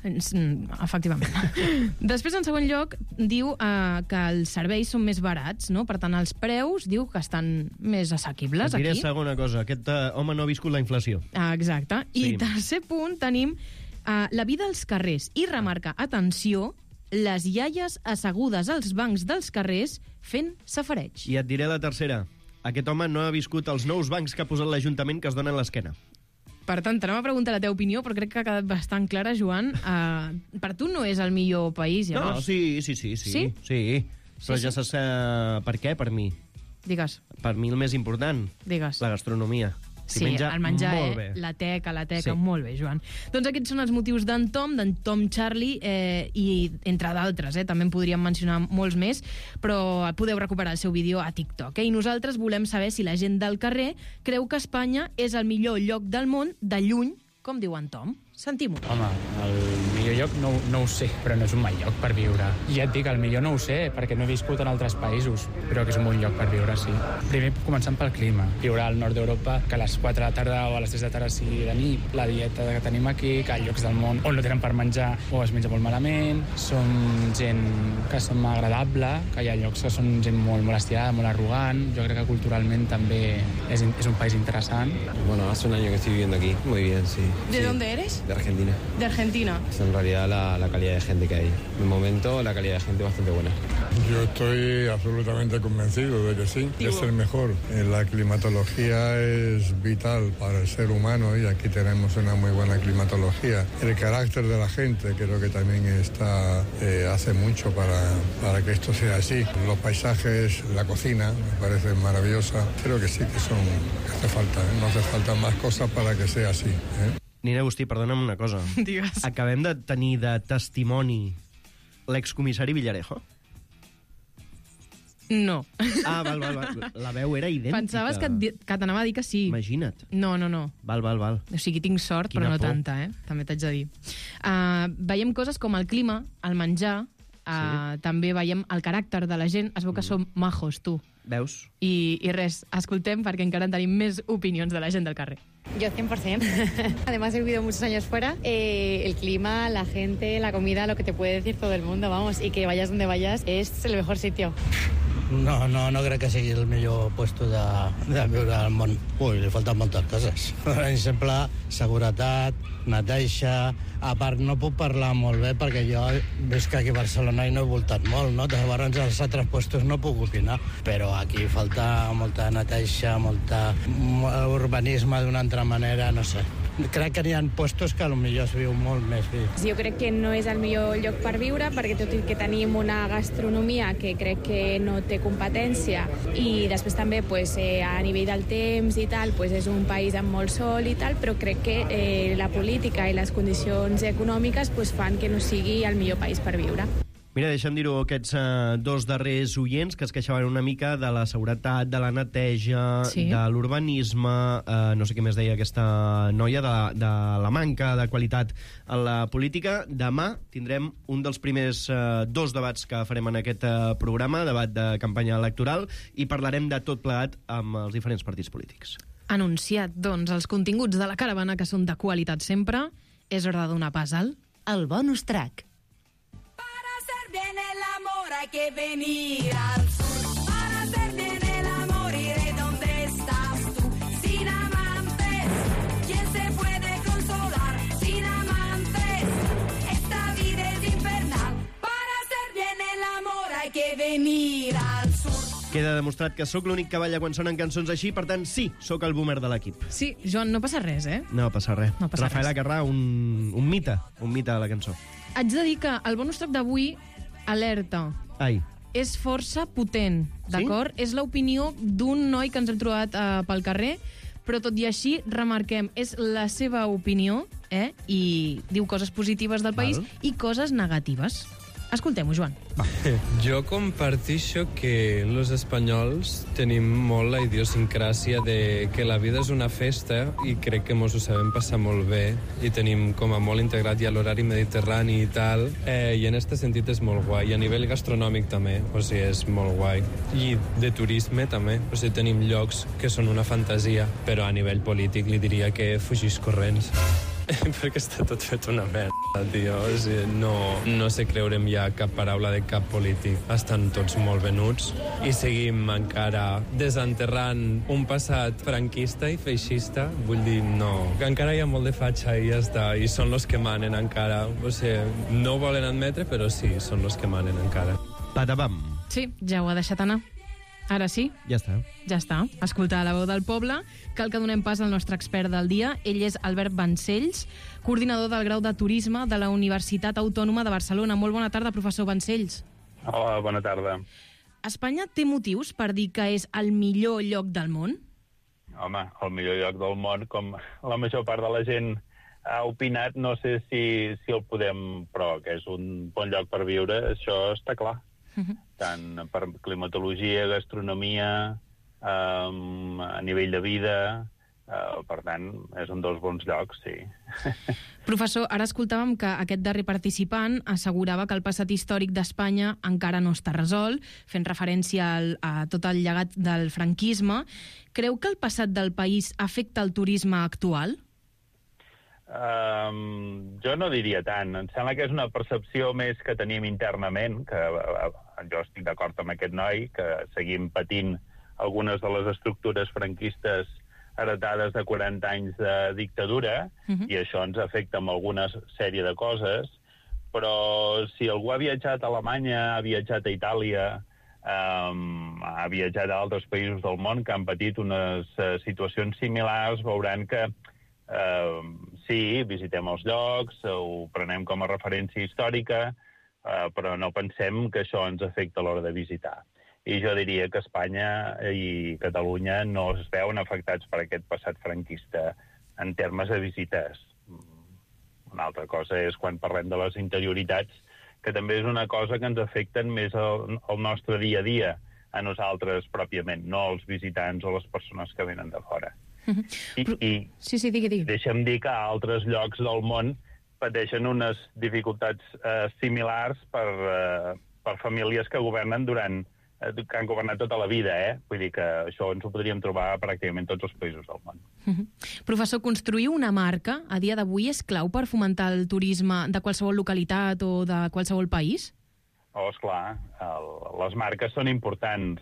Mm, Efectivament. Després, en segon lloc, diu eh, que els serveis són més barats, no? Per tant, els preus, diu que estan més assequibles Et diré aquí. segona cosa, aquest eh, home no ha viscut la inflació. Ah, exacte. I Seguim. tercer punt tenim uh, la vida als carrers. I remarca, atenció, les iaies assegudes als bancs dels carrers fent safareig. I et diré la tercera. Aquest home no ha viscut els nous bancs que ha posat l'Ajuntament que es donen l'esquena. Per tant, t'anem a preguntar la teva opinió, però crec que ha quedat bastant clara, Joan. Uh, per tu no és el millor país, llavors? No, sí, sí, sí. Sí? Sí? Sí. Però Sí, ja sí. saps eh, per què, per mi. Digues, Per mi el més important, digues. la gastronomia. S'hi Sí, menja el menjar, molt eh? bé. La teca, la teca, Sí. molt bé, Joan. Doncs aquests són els motius d'en Tom, d'en Tom Charlie, eh, i entre d'altres, eh? També en podríem mencionar molts més, però podeu recuperar el seu vídeo a TikTok. Eh? I nosaltres volem saber si la gent del carrer creu que Espanya és el millor lloc del món de lluny, com diu en Tom. Sentim-ho. Home, el millor lloc no, no ho sé, però no és un mal lloc per viure. Ja et dic, el millor no ho sé, perquè no he viscut en altres països, però que és un bon lloc per viure, sí. Primer, començant pel clima. Viure al nord d'Europa, que a les quatre de la tarda o a les tres de la tarda sigui de nit, la dieta que tenim aquí, que hi ha llocs del món on no tenen per menjar o es menja molt malament, som gent que som agradable, que hi ha llocs que són gent molt, molt estirada, molt arrogant. Jo crec que culturalment també és, és un país interessant. Bueno, hace un año que estoy viviendo aquí. Muy bien, sí. ¿De Sí. dónde eres? De Argentina. De Argentina. Es en realidad la, la calidad de gente que hay. De momento, la calidad de gente bastante buena. Yo estoy absolutamente convencido de que sí, que es el mejor. Eh, La climatología es vital para el ser humano y aquí tenemos una muy buena climatología. El carácter de la gente creo que también está eh, hace mucho para, para que esto sea así. Los paisajes, la cocina me parece maravillosa. Creo que sí que son, que hace falta, ¿eh? No hace falta más cosas para que sea así, ¿eh? Nina Agustí, perdona'm una cosa. Digues. Acabem de tenir de testimoni l'excomissari Villarejo? No. Ah, val, val, val. La veu era idèntica. Pensaves que, et di- que t'anava a dir que sí. Imagina't. No, no, no. Val, val, val. O sigui, tinc sort, Quina però no por. tanta, eh? També t'haig de dir. Uh, veiem coses com el clima, el menjar, uh, sí. També veiem el caràcter de la gent. Es veu que mm. som majos, tu. Veus? I, I res, escoltem perquè encara en tenim més opinions de la gent del carrer. Yo cien por ciento. Además he vivido muchos años fuera. Eh, el clima, la gente, la comida, lo que te puede decir todo el mundo, vamos. Y que vayas donde vayas, es el mejor sitio. No, no, no crec que sigui el millor puesto de, de viure al món. Ui, li falten moltes coses. Per exemple, seguretat, neteja... A part, no puc parlar molt bé perquè jo visc aquí a Barcelona i no he voltat molt, no? Llavors, als altres puestos no puc opinar. Però aquí falta molta neteja, molta urbanisme d'una altra manera, no sé. Crec que n'hi ha puestos que potser es viu molt més bé. Jo crec que no és el millor lloc per viure, perquè tot i que tenim una gastronomia que crec que no té competència, i després també pues, eh, a nivell del temps i tal, pues, és un país amb molt sol i tal, però crec que eh, la política i les condicions econòmiques pues, fan que no sigui el millor país per viure. Mira, deixa'm dir-ho, aquests uh, dos darrers oients que es queixaven una mica de la seguretat, de la neteja, Sí. de l'urbanisme, uh, no sé què més deia aquesta noia, de, de la manca de qualitat en la política. Demà tindrem un dels primers uh, dos debats que farem en aquest uh, programa, debat de campanya electoral, i parlarem de tot plegat amb els diferents partits polítics. Anunciat, doncs, els continguts de la caravana, que són de qualitat sempre, és hora de donar pas al... El bonus track. Bien el amor hay que venir al sur. Para hacer bien el amor iré donde estás tú. Sin amantes, ¿quién se puede consolar? Sin amantes, esta vida es infernal. Para hacer bien el amor hay que venir al sur. Queda demostrat que sóc l'únic que balla quan sonen cançons així, per tant, sí, sóc el boomer de l'equip. Sí, Joan, no passa res, eh? No passa res. No passa Rafael res. Acarrà, un, un mite, un mite de la cançó. Haig de dir que el bonus track d'avui, alerta, Ai, és força potent, d'acord? És l'opinió d'un noi que ens hem trobat eh, pel carrer, però tot i així, remarquem, és la seva opinió, eh? I diu coses positives del país Val. i coses negatives. Escoltem-ho, Joan. Jo compartixo que els espanyols tenim molt la idiosincràsia de que la vida és una festa i crec que mos ho sabem passar molt bé i tenim com a molt integrat ja l'horari mediterrani i tal, eh, i en aquest sentit és molt guai. I a nivell gastronòmic també, o sigui, és molt guai. I de turisme també, o sigui, tenim llocs que són una fantasia, però a nivell polític li diria que fugís corrents. Perquè està tot fet una merda, tio. O sigui, no, no sé creure'm ja cap paraula de cap polític. Estan tots molt venuts i seguim encara desenterrant un passat franquista i feixista. Vull dir, no. Que encara hi ha molt de fatxa i ja està. I són els que manen encara. O sigui, no ho volen admetre, però sí, són els que manen encara. Padabam. Sí, ja ho ha deixat anar. Ara sí? Ja està. Ja està. Escoltar la veu del poble. Cal que donem pas al nostre expert del dia. Ell és Albert Vancells, coordinador del grau de turisme de la Universitat Autònoma de Barcelona. Molt bona tarda, professor Vancells. Hola, bona tarda. Espanya té motius per dir que és el millor lloc del món? Home, el millor lloc del món, com la major part de la gent ha opinat, no sé si, si el podem, però que és un bon lloc per viure, això està clar. Tant per climatologia, gastronomia, um, a nivell de vida, uh, per tant, és un dels bons llocs, sí. Professor, ara escoltàvem que aquest darrer participant assegurava que el passat històric d'Espanya encara no està resolt, fent referència al, a tot el llegat del franquisme. Creu que el passat del país afecta el turisme actual? Um, jo no diria tant. Em sembla que és una percepció més que tenim internament, que uh, jo estic d'acord amb aquest noi, que seguim patint algunes de les estructures franquistes heretades de quaranta anys de dictadura, uh-huh. i això ens afecta amb alguna sèrie de coses, però si algú ha viatjat a Alemanya, ha viatjat a Itàlia, um, ha viatjat a altres països del món que han patit unes uh, situacions similars, veuran que Uh, sí, visitem els llocs, ho prenem com a referència històrica, uh, però no pensem que això ens afecta a l'hora de visitar. I jo diria que Espanya i Catalunya no es veuen afectats per aquest passat franquista en termes de visites. Una altra cosa és quan parlem de les interioritats, que també és una cosa que ens afecten més al, al nostre dia a dia, a nosaltres pròpiament, no als visitants o les persones que venen de fora. I, i sí, sí, digui, digui. Deixa'm dir que altres llocs del món pateixen unes dificultats eh, similars per, eh, per famílies que governen durant, eh, que han governat tota la vida, eh? Vull dir que això ens ho podríem trobar pràcticament tots els països del món. Uh-huh. Professor, construir una marca a dia d'avui és clau per fomentar el turisme de qualsevol localitat o de qualsevol país? Oh, esclar, el, les marques són importants.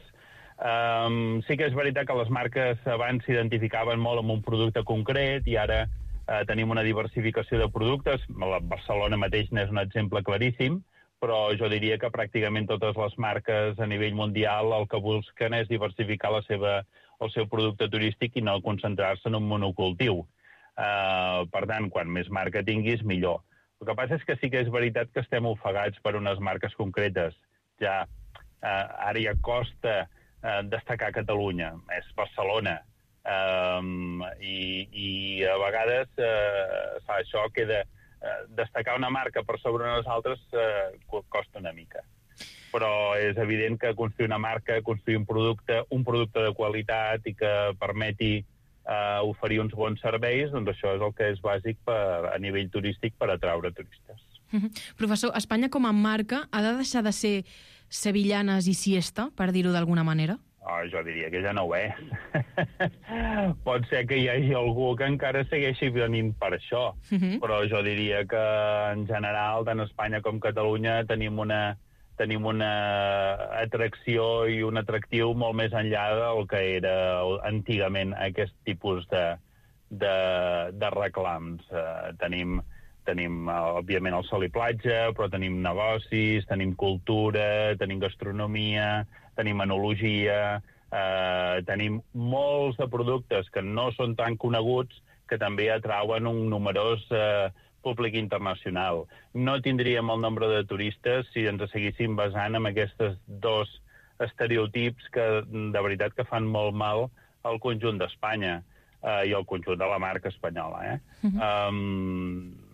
Um, sí que és veritat que les marques abans s'identificaven molt amb un producte concret i ara uh, tenim una diversificació de productes. La Barcelona mateix n'és un exemple claríssim, però jo diria que pràcticament totes les marques a nivell mundial el que busquen és diversificar la seva, el seu producte turístic i no concentrar-se en un monocultiu. Uh, per tant, quan més marca tinguis, millor. El que passa és que sí que és veritat que estem ofegats per unes marques concretes. Ja uh, ara ja costa destacar Catalunya, és Barcelona, um, i, i a vegades uh, fa això que de, uh, destacar una marca per sobre unes altres uh, costa una mica. Però és evident que construir una marca, construir un producte, un producte de qualitat i que permeti uh, oferir uns bons serveis, doncs això és el que és bàsic per, a nivell turístic per atraure turistes. Uh-huh. Professor, Espanya com a marca ha de deixar de ser sevillanes i siesta, per dir-ho d'alguna manera? Oh, jo diria que ja no ho és. Pot ser que hi hagi algú que encara segueixi venint per això, uh-huh. però jo diria que en general, tant Espanya com Catalunya, tenim una, tenim una atracció i un atractiu molt més enllà del que era antigament aquest tipus de, de, de reclams. Uh, tenim... Tenim, òbviament, el sol i platja, però tenim negocis, tenim cultura, tenim gastronomia, tenim enologia, eh, tenim molts de productes que no són tan coneguts que també atrauen un numerós eh, públic internacional. No tindríem el nombre de turistes si ens seguíssim basant en aquests dos estereotips que, de veritat, que fan molt mal al conjunt d'Espanya. Uh, i el conjunt de la marca espanyola. Eh? Uh-huh. Um,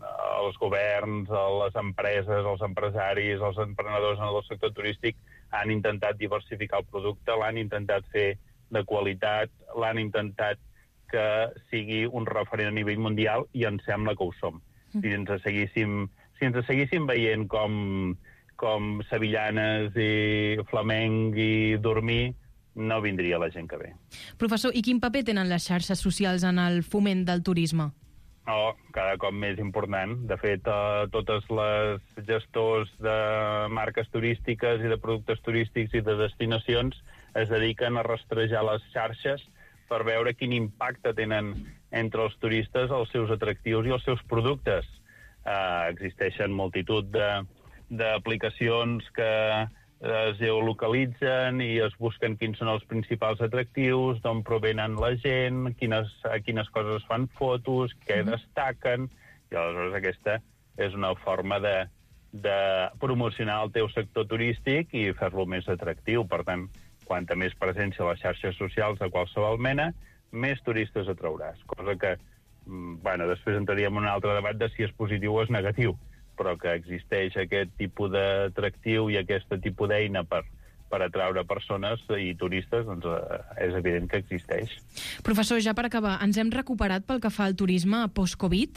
els governs, les empreses, els empresaris, els emprenedors en el sector turístic han intentat diversificar el producte, l'han intentat fer de qualitat, l'han intentat que sigui un referent a nivell mundial i em sembla que ho som. Si ens seguíssim, si ens seguíssim veient com, com sevillanes i flamenc i dormir, no vindria la gent que ve. Professor, i quin paper tenen les xarxes socials en el foment del turisme? Oh, cada cop més important. De fet, eh, totes les gestors de marques turístiques i de productes turístics i de destinacions es dediquen a rastrejar les xarxes per veure quin impacte tenen entre els turistes els seus atractius i els seus productes. Eh, existeixen multitud de, d'aplicacions que es geolocalitzen i es busquen quins són els principals atractius, d'on provenen la gent, quines, a quines coses fan fotos, què mm-hmm. destaquen, i aleshores aquesta és una forma de, de promocionar el teu sector turístic i fer-lo més atractiu. Per tant, quanta més presència a les xarxes socials de qualsevol mena, més turistes atrauràs. Cosa que, bueno, després entraríem en un altre debat de si és positiu o és negatiu, però que existeix aquest tipus d'atractiu i aquest tipus d'eina per, per atraure persones i turistes, doncs és evident que existeix. Professor, ja per acabar, ens hem recuperat pel que fa al turisme post-Covid?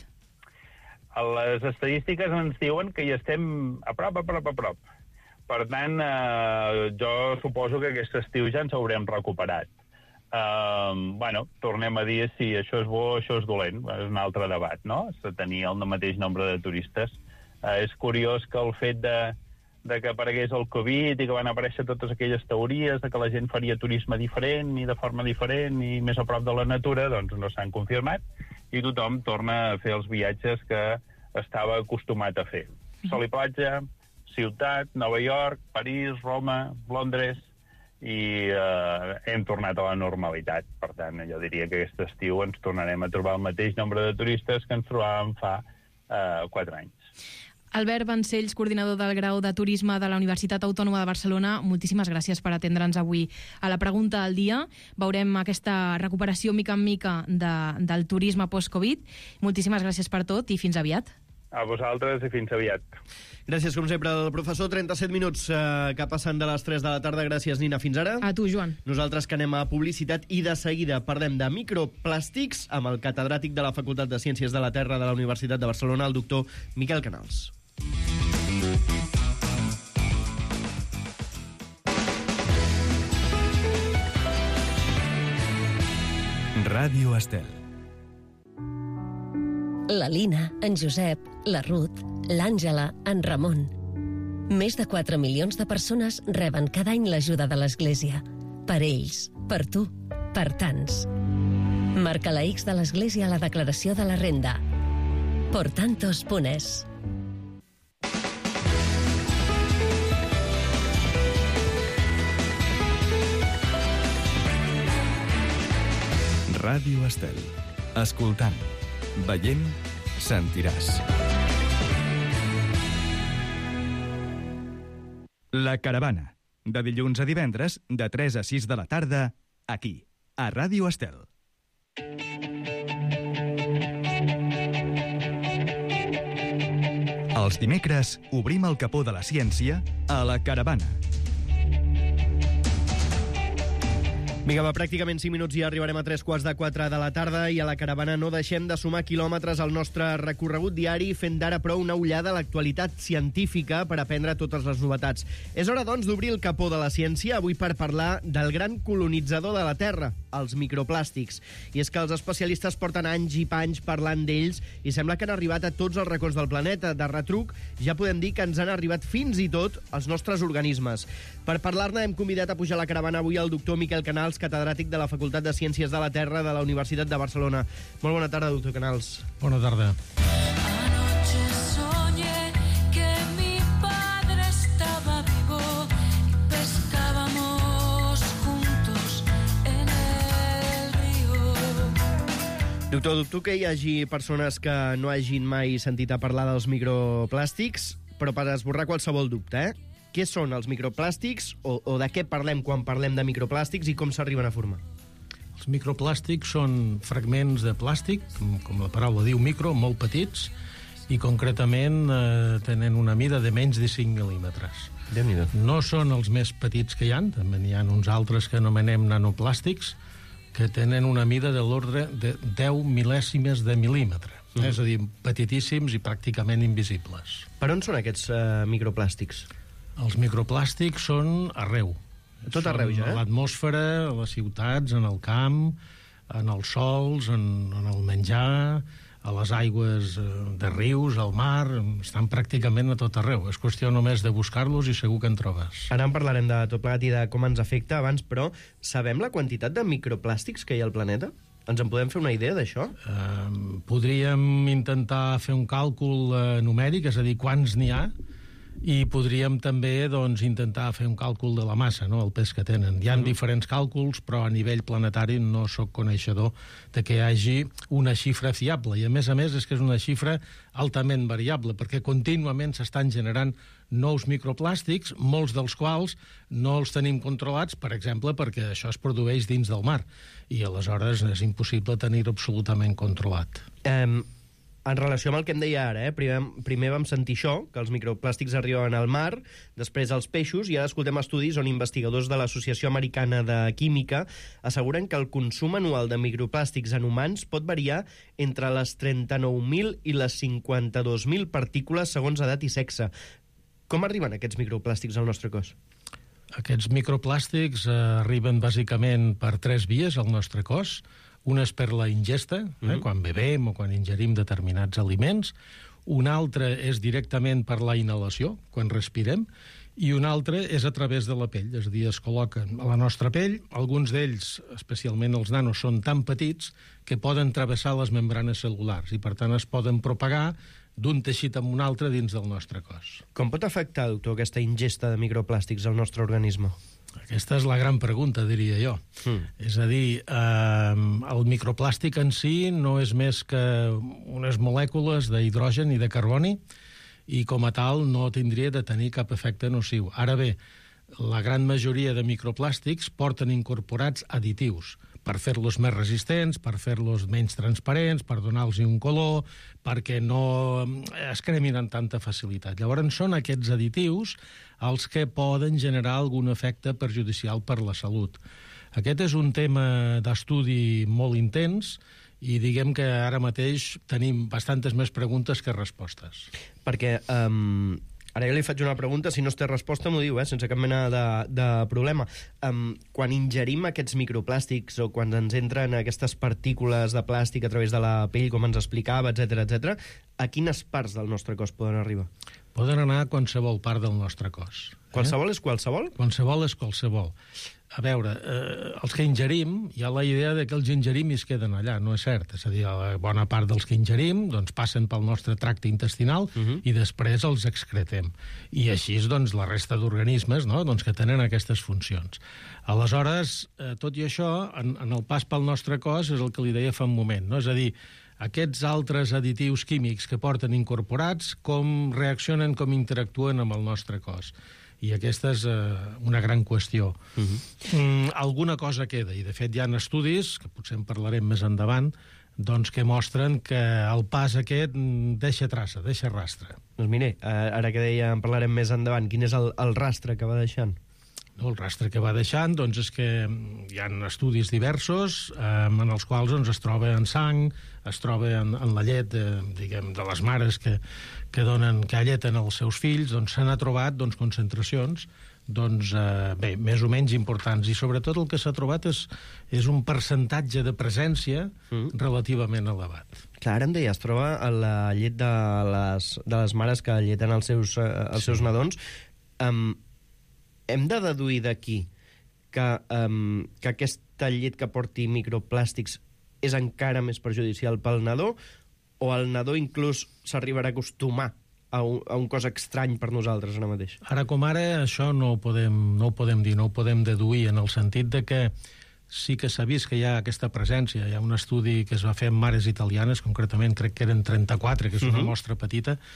Les estadístiques ens diuen que hi estem a prop, a prop, a prop. Per tant, eh, jo suposo que aquest estiu ja ens haurem recuperat. Eh, bueno, tornem a dir si això és bo o això és dolent. És un altre debat, no? De tenir el mateix nombre de turistes. Uh, és curiós que el fet de, de que aparegués el Covid i que van aparèixer totes aquelles teories de que la gent faria turisme diferent i de forma diferent i més a prop de la natura, doncs no s'han confirmat i tothom torna a fer els viatges que estava acostumat a fer. Sol i platja, ciutat, Nova York, París, Roma, Londres, i uh, hem tornat a la normalitat. Per tant, jo diria que aquest estiu ens tornarem a trobar el mateix nombre de turistes que ens trobàvem fa uh, quatre anys. Albert Vancells, coordinador del grau de Turisme de la Universitat Autònoma de Barcelona, moltíssimes gràcies per atendre'ns avui a la pregunta del dia. Veurem aquesta recuperació mica en mica de, del turisme post-Covid. Moltíssimes gràcies per tot i fins aviat. A vosaltres i fins aviat. Gràcies, com sempre, al professor. trenta-set minuts eh, que passen de les tres de la tarda. Gràcies, Nina. Fins ara. A tu, Joan. Nosaltres que anem a publicitat i de seguida parlem de microplàstics amb el catedràtic de la Facultat de Ciències de la Terra de la Universitat de Barcelona, el doctor Miquel Canals. Ràdio Estel. La Lina, en Josep, la Ruth, l'Àngela, en Ramon. Més de quatre milions de persones reben cada any l'ajuda de l'Església. Per ells, per tu, per tants. Marca la X de l'Església a la declaració de la renda. Por tantos punt es. Ràdio Estel. Escoltant, veient, sentiràs. La Caravana. De dilluns a divendres, de tres a sis de la tarda, aquí, a Ràdio Estel. Els dimecres obrim el capó de la ciència a La Caravana. Vinga, va, pràcticament cinc minuts i arribarem a tres quarts de quatre de la tarda i a La Caravana no deixem de sumar quilòmetres al nostre recorregut diari fent d'ara prou una ullada a l'actualitat científica per aprendre totes les novetats. És hora, doncs, d'obrir el capó de la ciència avui per parlar del gran colonitzador de la Terra, els microplàstics. I és que els especialistes porten anys i panys parlant d'ells i sembla que han arribat a tots els racons del planeta. De retruc, ja podem dir que ens han arribat fins i tot als nostres organismes. Per parlar-ne hem convidat a pujar a La Caravana avui el doctor Miquel Canals, catedràtic de la Facultat de Ciències de la Terra de la Universitat de Barcelona. Molt bona tarda, doctor Canals. Bona tarda. Doctor, dubto que hi hagi persones que no hagin mai sentit a parlar dels microplàstics, però per esborrar qualsevol dubte, eh? Què són els microplàstics o, o de què parlem quan parlem de microplàstics i com s'arriben a formar? Els microplàstics són fragments de plàstic, com, com la paraula diu, micro, molt petits, i concretament eh, tenen una mida de menys de cinc mil·límetres. Déu-n'hi-do. No són els més petits que hi ha, també n'hi ha uns altres que anomenem nanoplàstics, que tenen una mida de l'ordre de deu mil·lèsimes de mil·límetre. Mm. És a dir, petitíssims i pràcticament invisibles. Per on són aquests uh, microplàstics? Els microplàstics són arreu. Tot arreu, ja, eh? A l'atmosfera, a les ciutats, en el camp, en els sols, en, en el menjar, a les aigües de rius, al mar, estan pràcticament a tot arreu. És qüestió només de buscar-los i segur que en trobes. Ara en parlarem de tot plegat i de com ens afecta abans, però sabem la quantitat de microplàstics que hi ha al planeta? Ens en podem fer una idea d'això? Uh, podríem intentar fer un càlcul uh, numèric, és a dir, quants n'hi ha, i podríem també doncs, intentar fer un càlcul de la massa, no? El pes que tenen. Hi ha mm. diferents càlculs, però a nivell planetari no sóc coneixedor de que hi hagi una xifra fiable. I a més a més és que és una xifra altament variable, perquè contínuament s'estan generant nous microplàstics, molts dels quals no els tenim controlats, per exemple, perquè això es produeix dins del mar. I aleshores és impossible tenir-ho absolutament controlat. Um... En relació amb el que em deia ara, eh? primer, primer vam sentir això, que els microplàstics arriben al mar, després als peixos, i ara escoltem estudis on investigadors de l'Associació Americana de Química asseguren que el consum anual de microplàstics en humans pot variar entre les trenta-nou mil i les cinquanta-dos mil partícules segons edat i sexe. Com arriben aquests microplàstics al nostre cos? Aquests microplàstics eh, arriben bàsicament per tres vies al nostre cos. Una és per la ingesta, eh, mm-hmm. quan bevem o quan ingerim determinats aliments. Una altra és directament per la inhalació, quan respirem. I una altra és a través de la pell, és a dir, es col·loquen a la nostra pell. Alguns d'ells, especialment els nanos, són tan petits que poden travessar les membranes cel·lulars i, per tant, es poden propagar d'un teixit a un altre dins del nostre cos. Com pot afectar, doctor, aquesta ingesta de microplàstics al nostre organisme? Aquesta és la gran pregunta, diria jo. Mm. És a dir, eh, el microplàstic en si no és més que unes molècules d'hidrogen i de carboni i com a tal no tindria de tenir cap efecte nociu. Ara bé, la gran majoria de microplàstics porten incorporats additius per fer-los més resistents, per fer-los menys transparents, per donar-los un color, perquè no es cremin amb tanta facilitat. Llavors són aquests additius els que poden generar algun efecte perjudicial per la salut. Aquest és un tema d'estudi molt intens i diguem que ara mateix tenim bastantes més preguntes que respostes. Perquè... Um... Ara jo li faig una pregunta, si no es té resposta m'ho diu, eh, sense cap mena de, de problema. Um, quan ingerim aquests microplàstics o quan ens entren aquestes partícules de plàstic a través de la pell, com ens explicava, etcètera, etcètera, a quines parts del nostre cos poden arribar? Poden anar a qualsevol part del nostre cos. Qualsevol eh? és qualsevol? Qualsevol és qualsevol. A veure, eh, els que ingerim, hi ha la idea de que els ingerim i es queden allà. No és cert. És a dir, la bona part dels que ingerim doncs, passen pel nostre tracte intestinal uh-huh. i després els excretem. I així, doncs, la resta d'organismes, no?, doncs, que tenen aquestes funcions. Aleshores, eh, tot i això, en, en el pas pel nostre cos és el que li deia fa un moment, no? És a dir, aquests altres additius químics que porten incorporats, com reaccionen, com interactuen amb el nostre cos. I aquesta és uh, una gran qüestió. Uh-huh. Mm, alguna cosa queda, i de fet hi ha estudis, que potser en parlarem més endavant, doncs que mostren que el pas aquest deixa traça, deixa rastre. Doncs mire, ara que deia en parlarem més endavant, quin és el, el rastre que va deixant? No, el rastre que va deixant doncs, és que hi ha estudis diversos eh, en els quals doncs, es troba en sang, es troba en, en la llet de, diguem, de les mares que, que, donen, que alleten els seus fills, doncs s'han trobat doncs, concentracions doncs, eh, bé, més o menys importants. I sobretot el que s'ha trobat és, és un percentatge de presència mm. relativament elevat. Clar, ara em deia, es troba a la llet de les, de les mares que alleten els seus, eh, els sí. seus nadons. Um, hem de deduir d'aquí que, um, que aquesta llet que porti microplàstics és encara més perjudicial pel nadó, o el nadó inclús s'arribarà a acostumar a un, a un cos estrany per nosaltres ara mateix? Ara com ara això no ho podem, no ho podem dir, no ho podem deduir, en el sentit de que sí que s'ha vist que hi ha aquesta presència. Hi ha un estudi que es va fer amb mares italianes, concretament crec que eren trenta-quatre, que és una uh-huh. mostra petita,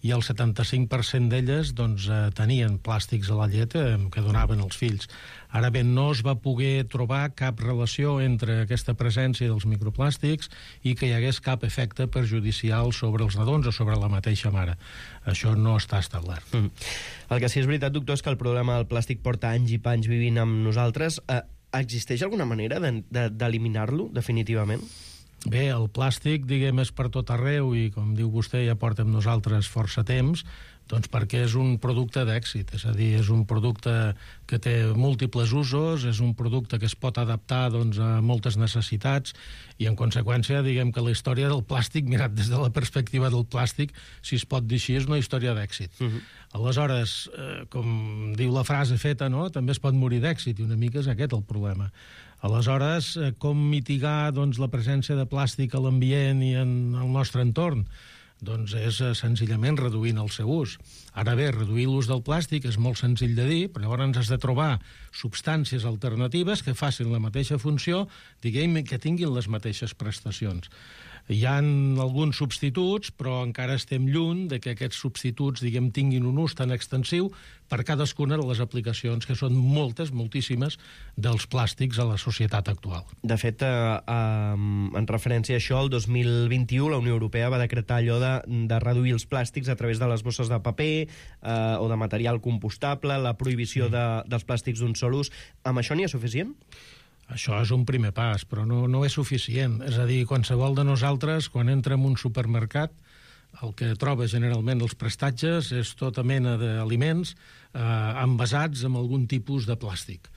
i el setanta-cinc per cent d'elles doncs, eh, tenien plàstics a la llet eh, que donaven als fills. Ara bé, no es va poder trobar cap relació entre aquesta presència dels microplàstics i que hi hagués cap efecte perjudicial sobre els nadons o sobre la mateixa mare. Això no està establert. Mm. El que sí és veritat, doctor, és que el problema del plàstic porta anys i panys vivint amb nosaltres. Eh, existeix alguna manera d'eliminar-lo, definitivament? Bé, el plàstic, diguem, és per tot arreu i, com diu vostè, ja porta amb nosaltres força temps, doncs perquè és un producte d'èxit, és a dir, és un producte que té múltiples usos, és un producte que es pot adaptar doncs, a moltes necessitats i, en conseqüència, diguem que la història del plàstic, mirat des de la perspectiva del plàstic, si es pot dir així, és una història d'èxit. Uh-huh. Aleshores, eh, com diu la frase feta, no?, també es pot morir d'èxit, i una mica és aquest el problema. Aleshores, eh, com mitigar doncs, la presència de plàstic a l'ambient i en el nostre entorn? Doncs és eh, senzillament reduint el seu ús. Ara bé, reduir l'ús del plàstic és molt senzill de dir, però llavors has de trobar substàncies alternatives que facin la mateixa funció, diguem, que tinguin les mateixes prestacions. Hi ha alguns substituts, però encara estem lluny de que aquests substituts, diguem, tinguin un ús tan extensiu per cadascuna de les aplicacions, que són moltes, moltíssimes, dels plàstics a la societat actual. De fet, eh, eh, en referència a això, el dos mil vint-i-u la Unió Europea va decretar allò de, de reduir els plàstics a través de les bosses de paper eh, o de material compostable, la prohibició de, dels plàstics d'un sol ús. Amb això n'hi ha suficient? Això és un primer pas, però no, no és suficient. És a dir, qualsevol de nosaltres, quan entra en un supermercat, el que troba generalment els prestatges és tota mena d'aliments eh, envasats amb algun tipus de plàstic.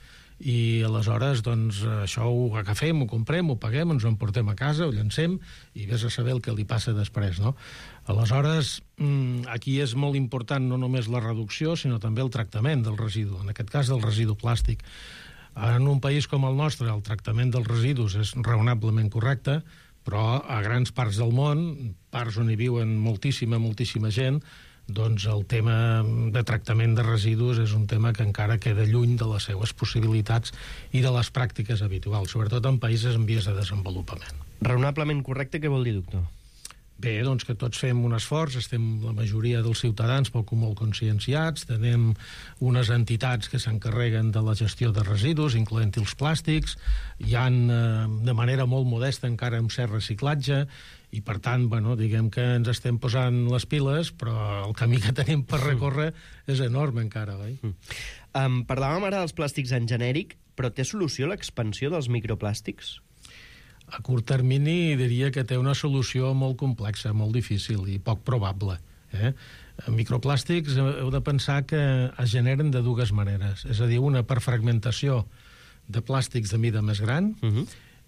I aleshores, doncs, això ho agafem, ho comprem, ho paguem, ens ho emportem a casa, ho llancem i vés a saber el que li passa després, no? Aleshores, aquí és molt important no només la reducció, sinó també el tractament del residu, en aquest cas del residu plàstic. En un país com el nostre, el tractament dels residus és raonablement correcte, però a grans parts del món, parts on hi viuen moltíssima, moltíssima gent, doncs el tema de tractament de residus és un tema que encara queda lluny de les seues possibilitats i de les pràctiques habituals, sobretot en països en vies de desenvolupament. Raonablement correcte, què vol dir, doctor? Bé, doncs que tots fem un esforç, estem la majoria dels ciutadans poc o molt conscienciats, tenim unes entitats que s'encarreguen de la gestió de residus, incloent-hi els plàstics, hi ha eh, de manera molt modesta encara un cert reciclatge, i per tant, bueno, diguem que ens estem posant les piles, però el camí que tenim per recórrer és enorme encara, oi? Mm. Um, parlàvem ara dels plàstics en genèric, però té solució l'expansió dels microplàstics? A curt termini diria que té una solució molt complexa, molt difícil i poc probable. Eh? Microplàstics heu de pensar que es generen de dues maneres. És a dir, una per fragmentació de plàstics de mida més gran, uh-huh.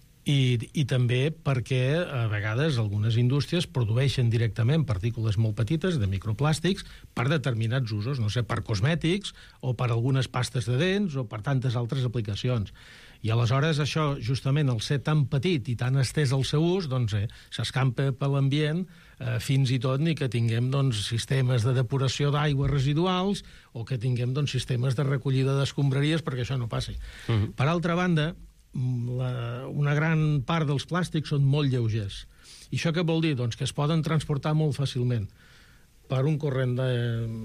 i, i també perquè a vegades algunes indústries produeixen directament partícules molt petites de microplàstics per determinats usos, no sé, per cosmètics o per algunes pastes de dents o per tantes altres aplicacions. I aleshores això, justament, al ser tan petit i tan estès el seu ús, doncs eh, s'escampa per l'ambient eh, fins i tot ni que tinguem doncs, sistemes de depuració d'aigua residuals o que tinguem doncs, sistemes de recollida d'escombraries perquè això no passi. Uh-huh. Per altra banda, la, una gran part dels plàstics són molt lleugers. I això què vol dir? Doncs que es poden transportar molt fàcilment per un corrent de,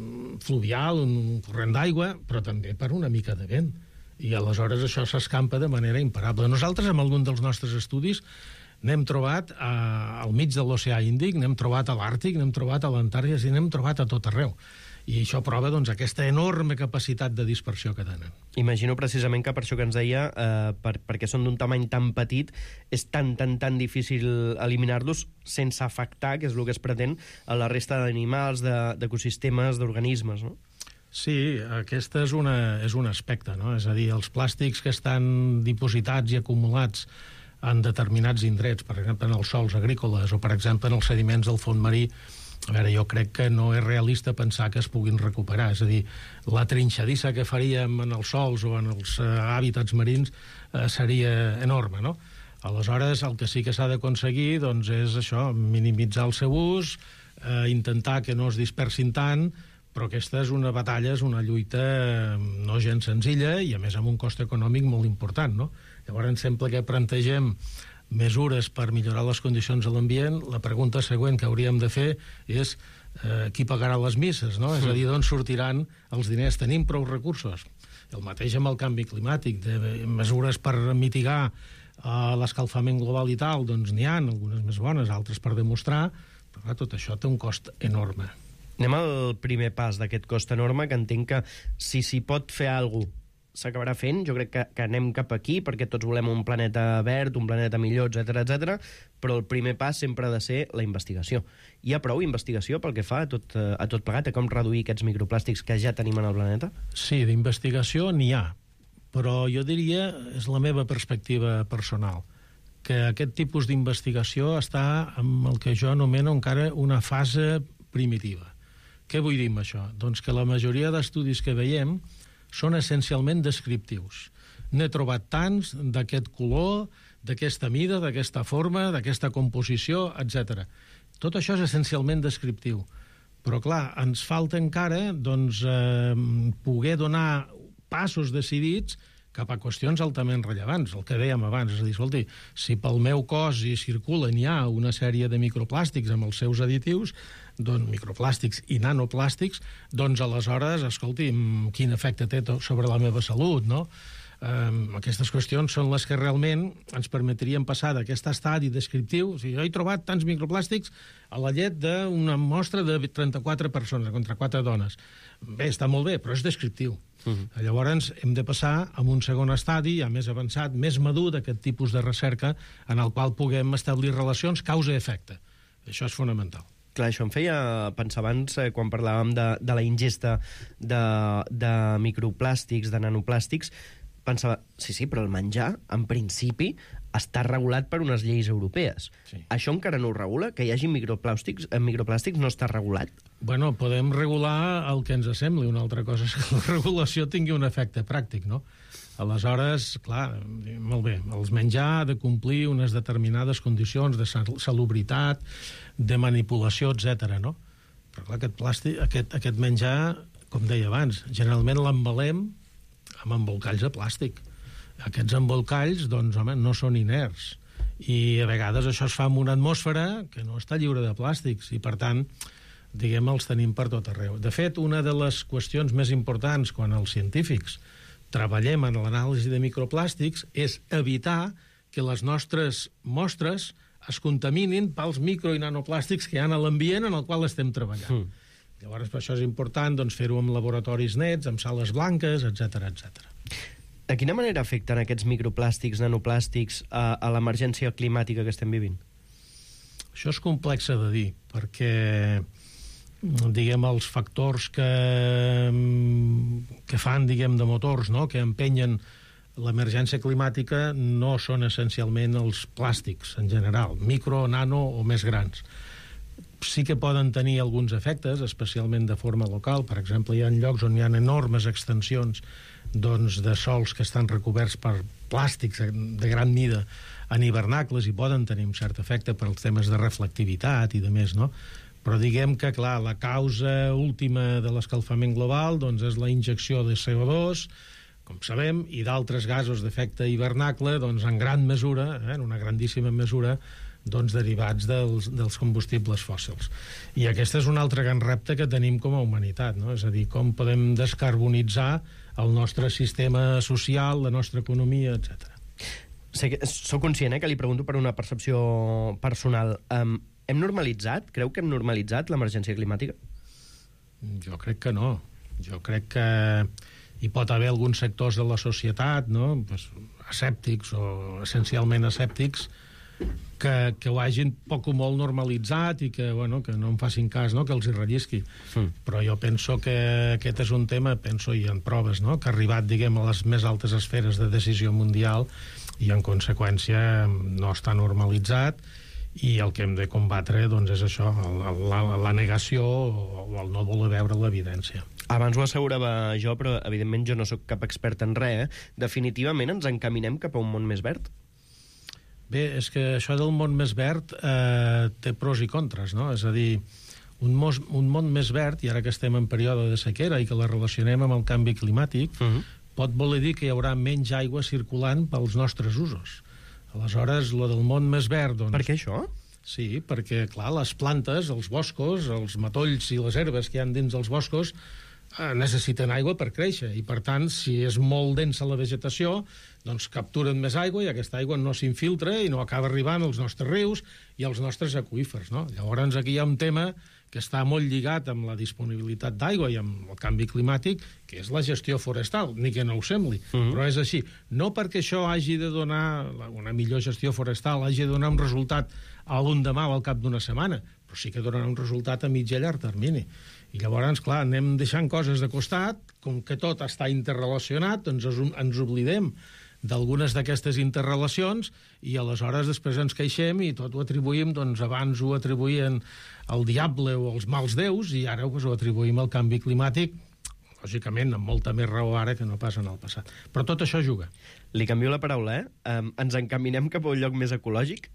fluvial, un corrent d'aigua, però també per una mica de vent. I aleshores això s'escampa de manera imparable. Nosaltres, amb algun dels nostres estudis, n'hem trobat a, al mig de l'oceà Índic, n'hem trobat a l'Àrtic, n'hem trobat a l'Antàrtida i n'hem trobat a tot arreu. I això prova doncs, aquesta enorme capacitat de dispersió que tenen. Imagino precisament que per això que ens deia, eh, per, perquè són d'un tamany tan petit, és tan, tan, tan difícil eliminar-los sense afectar, que és el que es pretén, a la resta d'animals, d'ecosistemes, d'organismes, no? Sí, aquest és, una, és un aspecte, no? És a dir, els plàstics que estan dipositats i acumulats en determinats indrets, per exemple, en els sòls agrícoles o, per exemple, en els sediments del fons marí, a veure, jo crec que no és realista pensar que es puguin recuperar. És a dir, la trinxadissa que faríem en els sòls o en els uh, hàbitats marins uh, seria enorme, no? Aleshores, el que sí que s'ha d'aconseguir doncs, és això, minimitzar el seu ús, uh, intentar que no es dispersin tant, però aquesta és una batalla, és una lluita no gens senzilla i, a més, amb un cost econòmic molt important, no? Llavors, sempre que plantegem mesures per millorar les condicions de l'ambient, la pregunta següent que hauríem de fer és eh, qui pagarà les misses, no? Mm. És a dir, d'on sortiran els diners? Tenim prou recursos? El mateix amb el canvi climàtic, de mesures per mitigar eh, l'escalfament global i tal, doncs n'hi ha, algunes més bones, altres per demostrar, però clar, tot això té un cost enorme. Anem al primer pas d'aquest cost enorme, que entenc que si s'hi pot fer alguna cosa s'acabarà fent. Jo crec que, que anem cap aquí, perquè tots volem un planeta verd, un planeta millor, etcètera, etcètera, però el primer pas sempre ha de ser la investigació. Hi ha prou investigació pel que fa a tot, a tot plegat, a com reduir aquests microplàstics que ja tenim en el planeta? Sí, d'investigació n'hi ha, però jo diria, és la meva perspectiva personal, que aquest tipus d'investigació està en el que jo anomeno encara una fase primitiva. Què vull dir amb això? Doncs que la majoria d'estudis que veiem són essencialment descriptius. N'he trobat tants d'aquest color, d'aquesta mida, d'aquesta forma, d'aquesta composició, etcètera. Tot això és essencialment descriptiu. Però, clar, ens falta encara doncs, eh, poder donar passos decidits cap a qüestions altament rellevants, el que dèiem abans. És a dir, escolti, si pel meu cos hi circulen hi ha una sèrie de microplàstics amb els seus additius, doncs, microplàstics i nanoplàstics, doncs aleshores, escolti, quin efecte té sobre la meva salut, no? Um, aquestes qüestions són les que realment ens permetrien passar d'aquest estadi descriptiu. O sigui, jo he trobat tants microplàstics a la llet d'una mostra de trenta-quatre persones contra quatre dones. Bé, està molt bé, però és descriptiu. Uh-huh. Llavors hem de passar a un segon estadi, ja més avançat, més madur d'aquest tipus de recerca, en el qual puguem establir relacions causa-efecte. Això és fonamental. Clar, això em feia pensar abans, eh, quan parlàvem de, de la ingesta de, de microplàstics, de nanoplàstics, pensava, sí, sí, però el menjar, en principi, està regulat per unes lleis europees. Sí. Això encara no ho regula? Que hi hagi microplàstics, eh, microplàstics no està regulat? Bueno, podem regular el que ens sembli. Una altra cosa és que la regulació tingui un efecte pràctic, no? Aleshores, clar, molt bé, els menjar ha de complir unes determinades condicions de salubritat, de manipulació, etcètera, no? Però clar, aquest plàstic, aquest, aquest menjar, com deia abans, generalment l'embalem amb embolcalls de plàstic. Aquests embolcalls, doncs, home, no són inerts. I a vegades això es fa en una atmosfera que no està lliure de plàstics i, per tant, diguem, els tenim per tot arreu. De fet, una de les qüestions més importants quan els científics treballem en l'anàlisi de microplàstics és evitar que les nostres mostres es contaminin pels micro i nanoplàstics que hi ha a l'ambient en el qual estem treballant. Mm. Llavors, per això és important doncs, fer-ho amb laboratoris nets, amb sales blanques, etcètera, etcètera. De quina manera afecten aquests microplàstics, nanoplàstics, a, a l'emergència climàtica que estem vivint? Això és complex de dir, perquè diguem, els factors que, que fan, diguem, de motors, no?, que empenyen l'emergència climàtica no són essencialment els plàstics, en general, micro, nano o més grans. Sí que poden tenir alguns efectes, especialment de forma local. Per exemple, hi ha llocs on hi ha enormes extensions doncs, de sols que estan recoberts per plàstics de gran mida en hivernacles i poden tenir un cert efecte per als temes de reflectivitat i de més, no? Però diguem que, clar, la causa última de l'escalfament global doncs, és la injecció de C O dos, com sabem, i d'altres gasos d'efecte hivernacle, doncs, en gran mesura, eh, en una grandíssima mesura, doncs, derivats dels, dels combustibles fòssils. I aquest és un altre gran repte que tenim com a humanitat, no? És a dir, com podem descarbonitzar el nostre sistema social, la nostra economia, etcètera. Sé que, soc conscient eh, que li pregunto per una percepció personal. Um, hem normalitzat? Creu que hem normalitzat l'emergència climàtica? Jo crec que no. Jo crec que hi pot haver alguns sectors de la societat, no?, pues, escèptics o essencialment escèptics, que, que ho hagin poc o molt normalitzat i que, bueno, que no en facin cas, no?, que els hi rellisqui. Mm. Però jo penso que aquest és un tema, penso, i en proves, no?, que ha arribat, diguem, a les més altes esferes de decisió mundial i, en conseqüència, no està normalitzat, i el que hem de combatre, doncs, és això, la, la negació o el no voler veure l'evidència. Abans ho assegurava jo, però, evidentment, jo no sóc cap expert en res, eh? Definitivament ens encaminem cap a un món més verd? Bé, és que això del món més verd eh, té pros i contres, no? És a dir, un, mos, un món més verd, i ara que estem en període de sequera i que la relacionem amb el canvi climàtic, uh-huh. pot voler dir que hi haurà menys aigua circulant pels nostres usos. Aleshores, lo del món més verd... Doncs... Per què això? Sí, perquè, clar, les plantes, els boscos, els matolls i les herbes que hi ha dins dels boscos eh, necessiten aigua per créixer, i per tant, si és molt densa la vegetació, doncs capturen més aigua i aquesta aigua no s'infiltra i no acaba arribant als nostres rius i als nostres aqüífers, no? Llavors, aquí hi ha un tema que està molt lligat amb la disponibilitat d'aigua i amb el canvi climàtic, que és la gestió forestal, ni que no ho sembli, uh-huh. però és així. No perquè això hagi de donar, una millor gestió forestal, hagi de donar un resultat a l'endemà o al cap d'una setmana, però sí que donarà un resultat a mig i a llarg termini. I llavors, clar, anem deixant coses de costat, com que tot està interrelacionat, doncs ens oblidem d'algunes d'aquestes interrelacions i aleshores després ens queixem i tot ho atribuïm, doncs abans ho atribuïen al diable o als mals déus i ara pues, ho atribuïm al canvi climàtic, lògicament amb molta més raó ara que no pas en el passat. Però tot això juga. Li canvio la paraula, eh? Um, ens encaminem cap a un lloc més ecològic?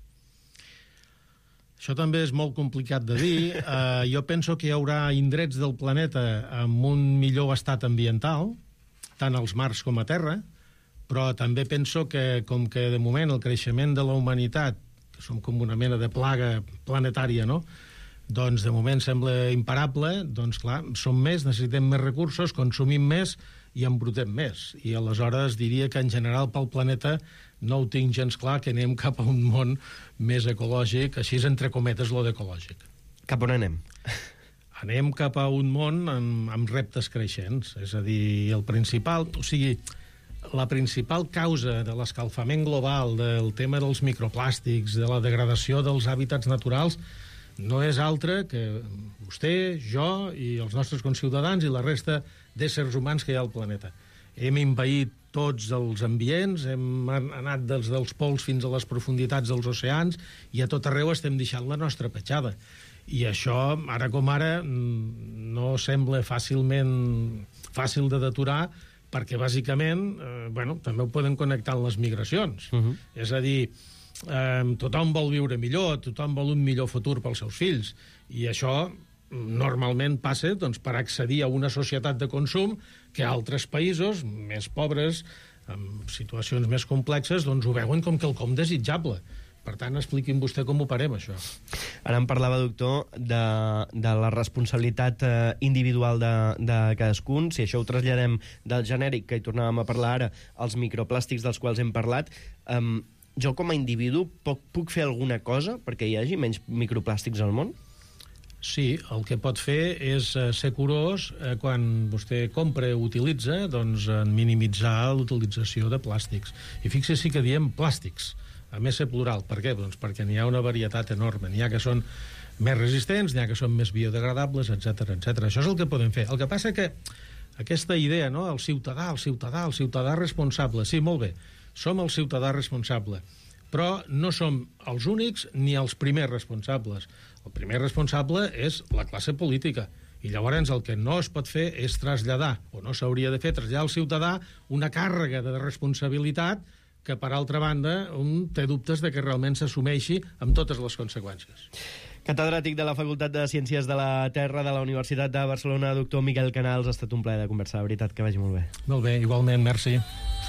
Això també és molt complicat de dir. Uh, jo penso que hi haurà indrets del planeta amb un millor estat ambiental, tant als mars com a terra, però també penso que, com que de moment el creixement de la humanitat, que som com una mena de plaga planetària, no?, doncs de moment sembla imparable, doncs clar, som més, necessitem més recursos, consumim més i embrutem més. I aleshores diria que en general pel planeta no ho tinc gens clar que anem cap a un món més ecològic, així és entre cometes lo d'ecològic. Cap on anem? Anem cap a un món amb, amb reptes creixents, és a dir, el principal... O sigui, la principal causa de l'escalfament global, del tema dels microplàstics, de la degradació dels hàbitats naturals, no és altra que vostè, jo i els nostres conciutadans i la resta d'éssers humans que hi ha al planeta. Hem envaït tots els ambients, hem anat des dels pols fins a les profunditats dels oceans i a tot arreu estem deixant la nostra petjada. I això, ara com ara, no sembla fàcilment fàcil de deturar perquè, bàsicament, eh, bueno, també ho poden connectar amb les migracions. Uh-huh. És a dir, eh, tothom vol viure millor, tothom vol un millor futur pels seus fills, i això normalment passa doncs, per accedir a una societat de consum que altres països més pobres, amb situacions més complexes, doncs ho veuen com quelcom desitjable. Per tant, expliqui'm vostè com ho parem, això. Ara em parlava, doctor, de, de la responsabilitat eh, individual de, de cadascun. Si això ho traslladem del genèric, que hi tornàvem a parlar ara, als microplàstics dels quals hem parlat, eh, jo com a individu puc, puc fer alguna cosa perquè hi hagi menys microplàstics al món? Sí, el que pot fer és eh, ser curós eh, quan vostè compra o utilitza, doncs en minimitzar l'utilització de plàstics. I fixi-s'hi que diem plàstics, a més ser plural. Per què? Doncs perquè n'hi ha una varietat enorme. N'hi ha que són més resistents, n'hi ha que són més biodegradables, etcètera, etcètera. Això és el que podem fer. El que passa que aquesta idea, no?, el ciutadà, el ciutadà, el ciutadà responsable, sí, molt bé, som el ciutadà responsable, però no som els únics ni els primers responsables. El primer responsable és la classe política. I llavors el que no es pot fer és traslladar, o no s'hauria de fer, traslladar al ciutadà una càrrega de responsabilitat que, per altra banda, un té dubtes de que realment s'assumeixi amb totes les conseqüències. Catedràtic de la Facultat de Ciències de la Terra de la Universitat de Barcelona, doctor Miquel Canals, ha estat un plaer de conversar, de veritat, que vagi molt bé. Molt bé, igualment, merci.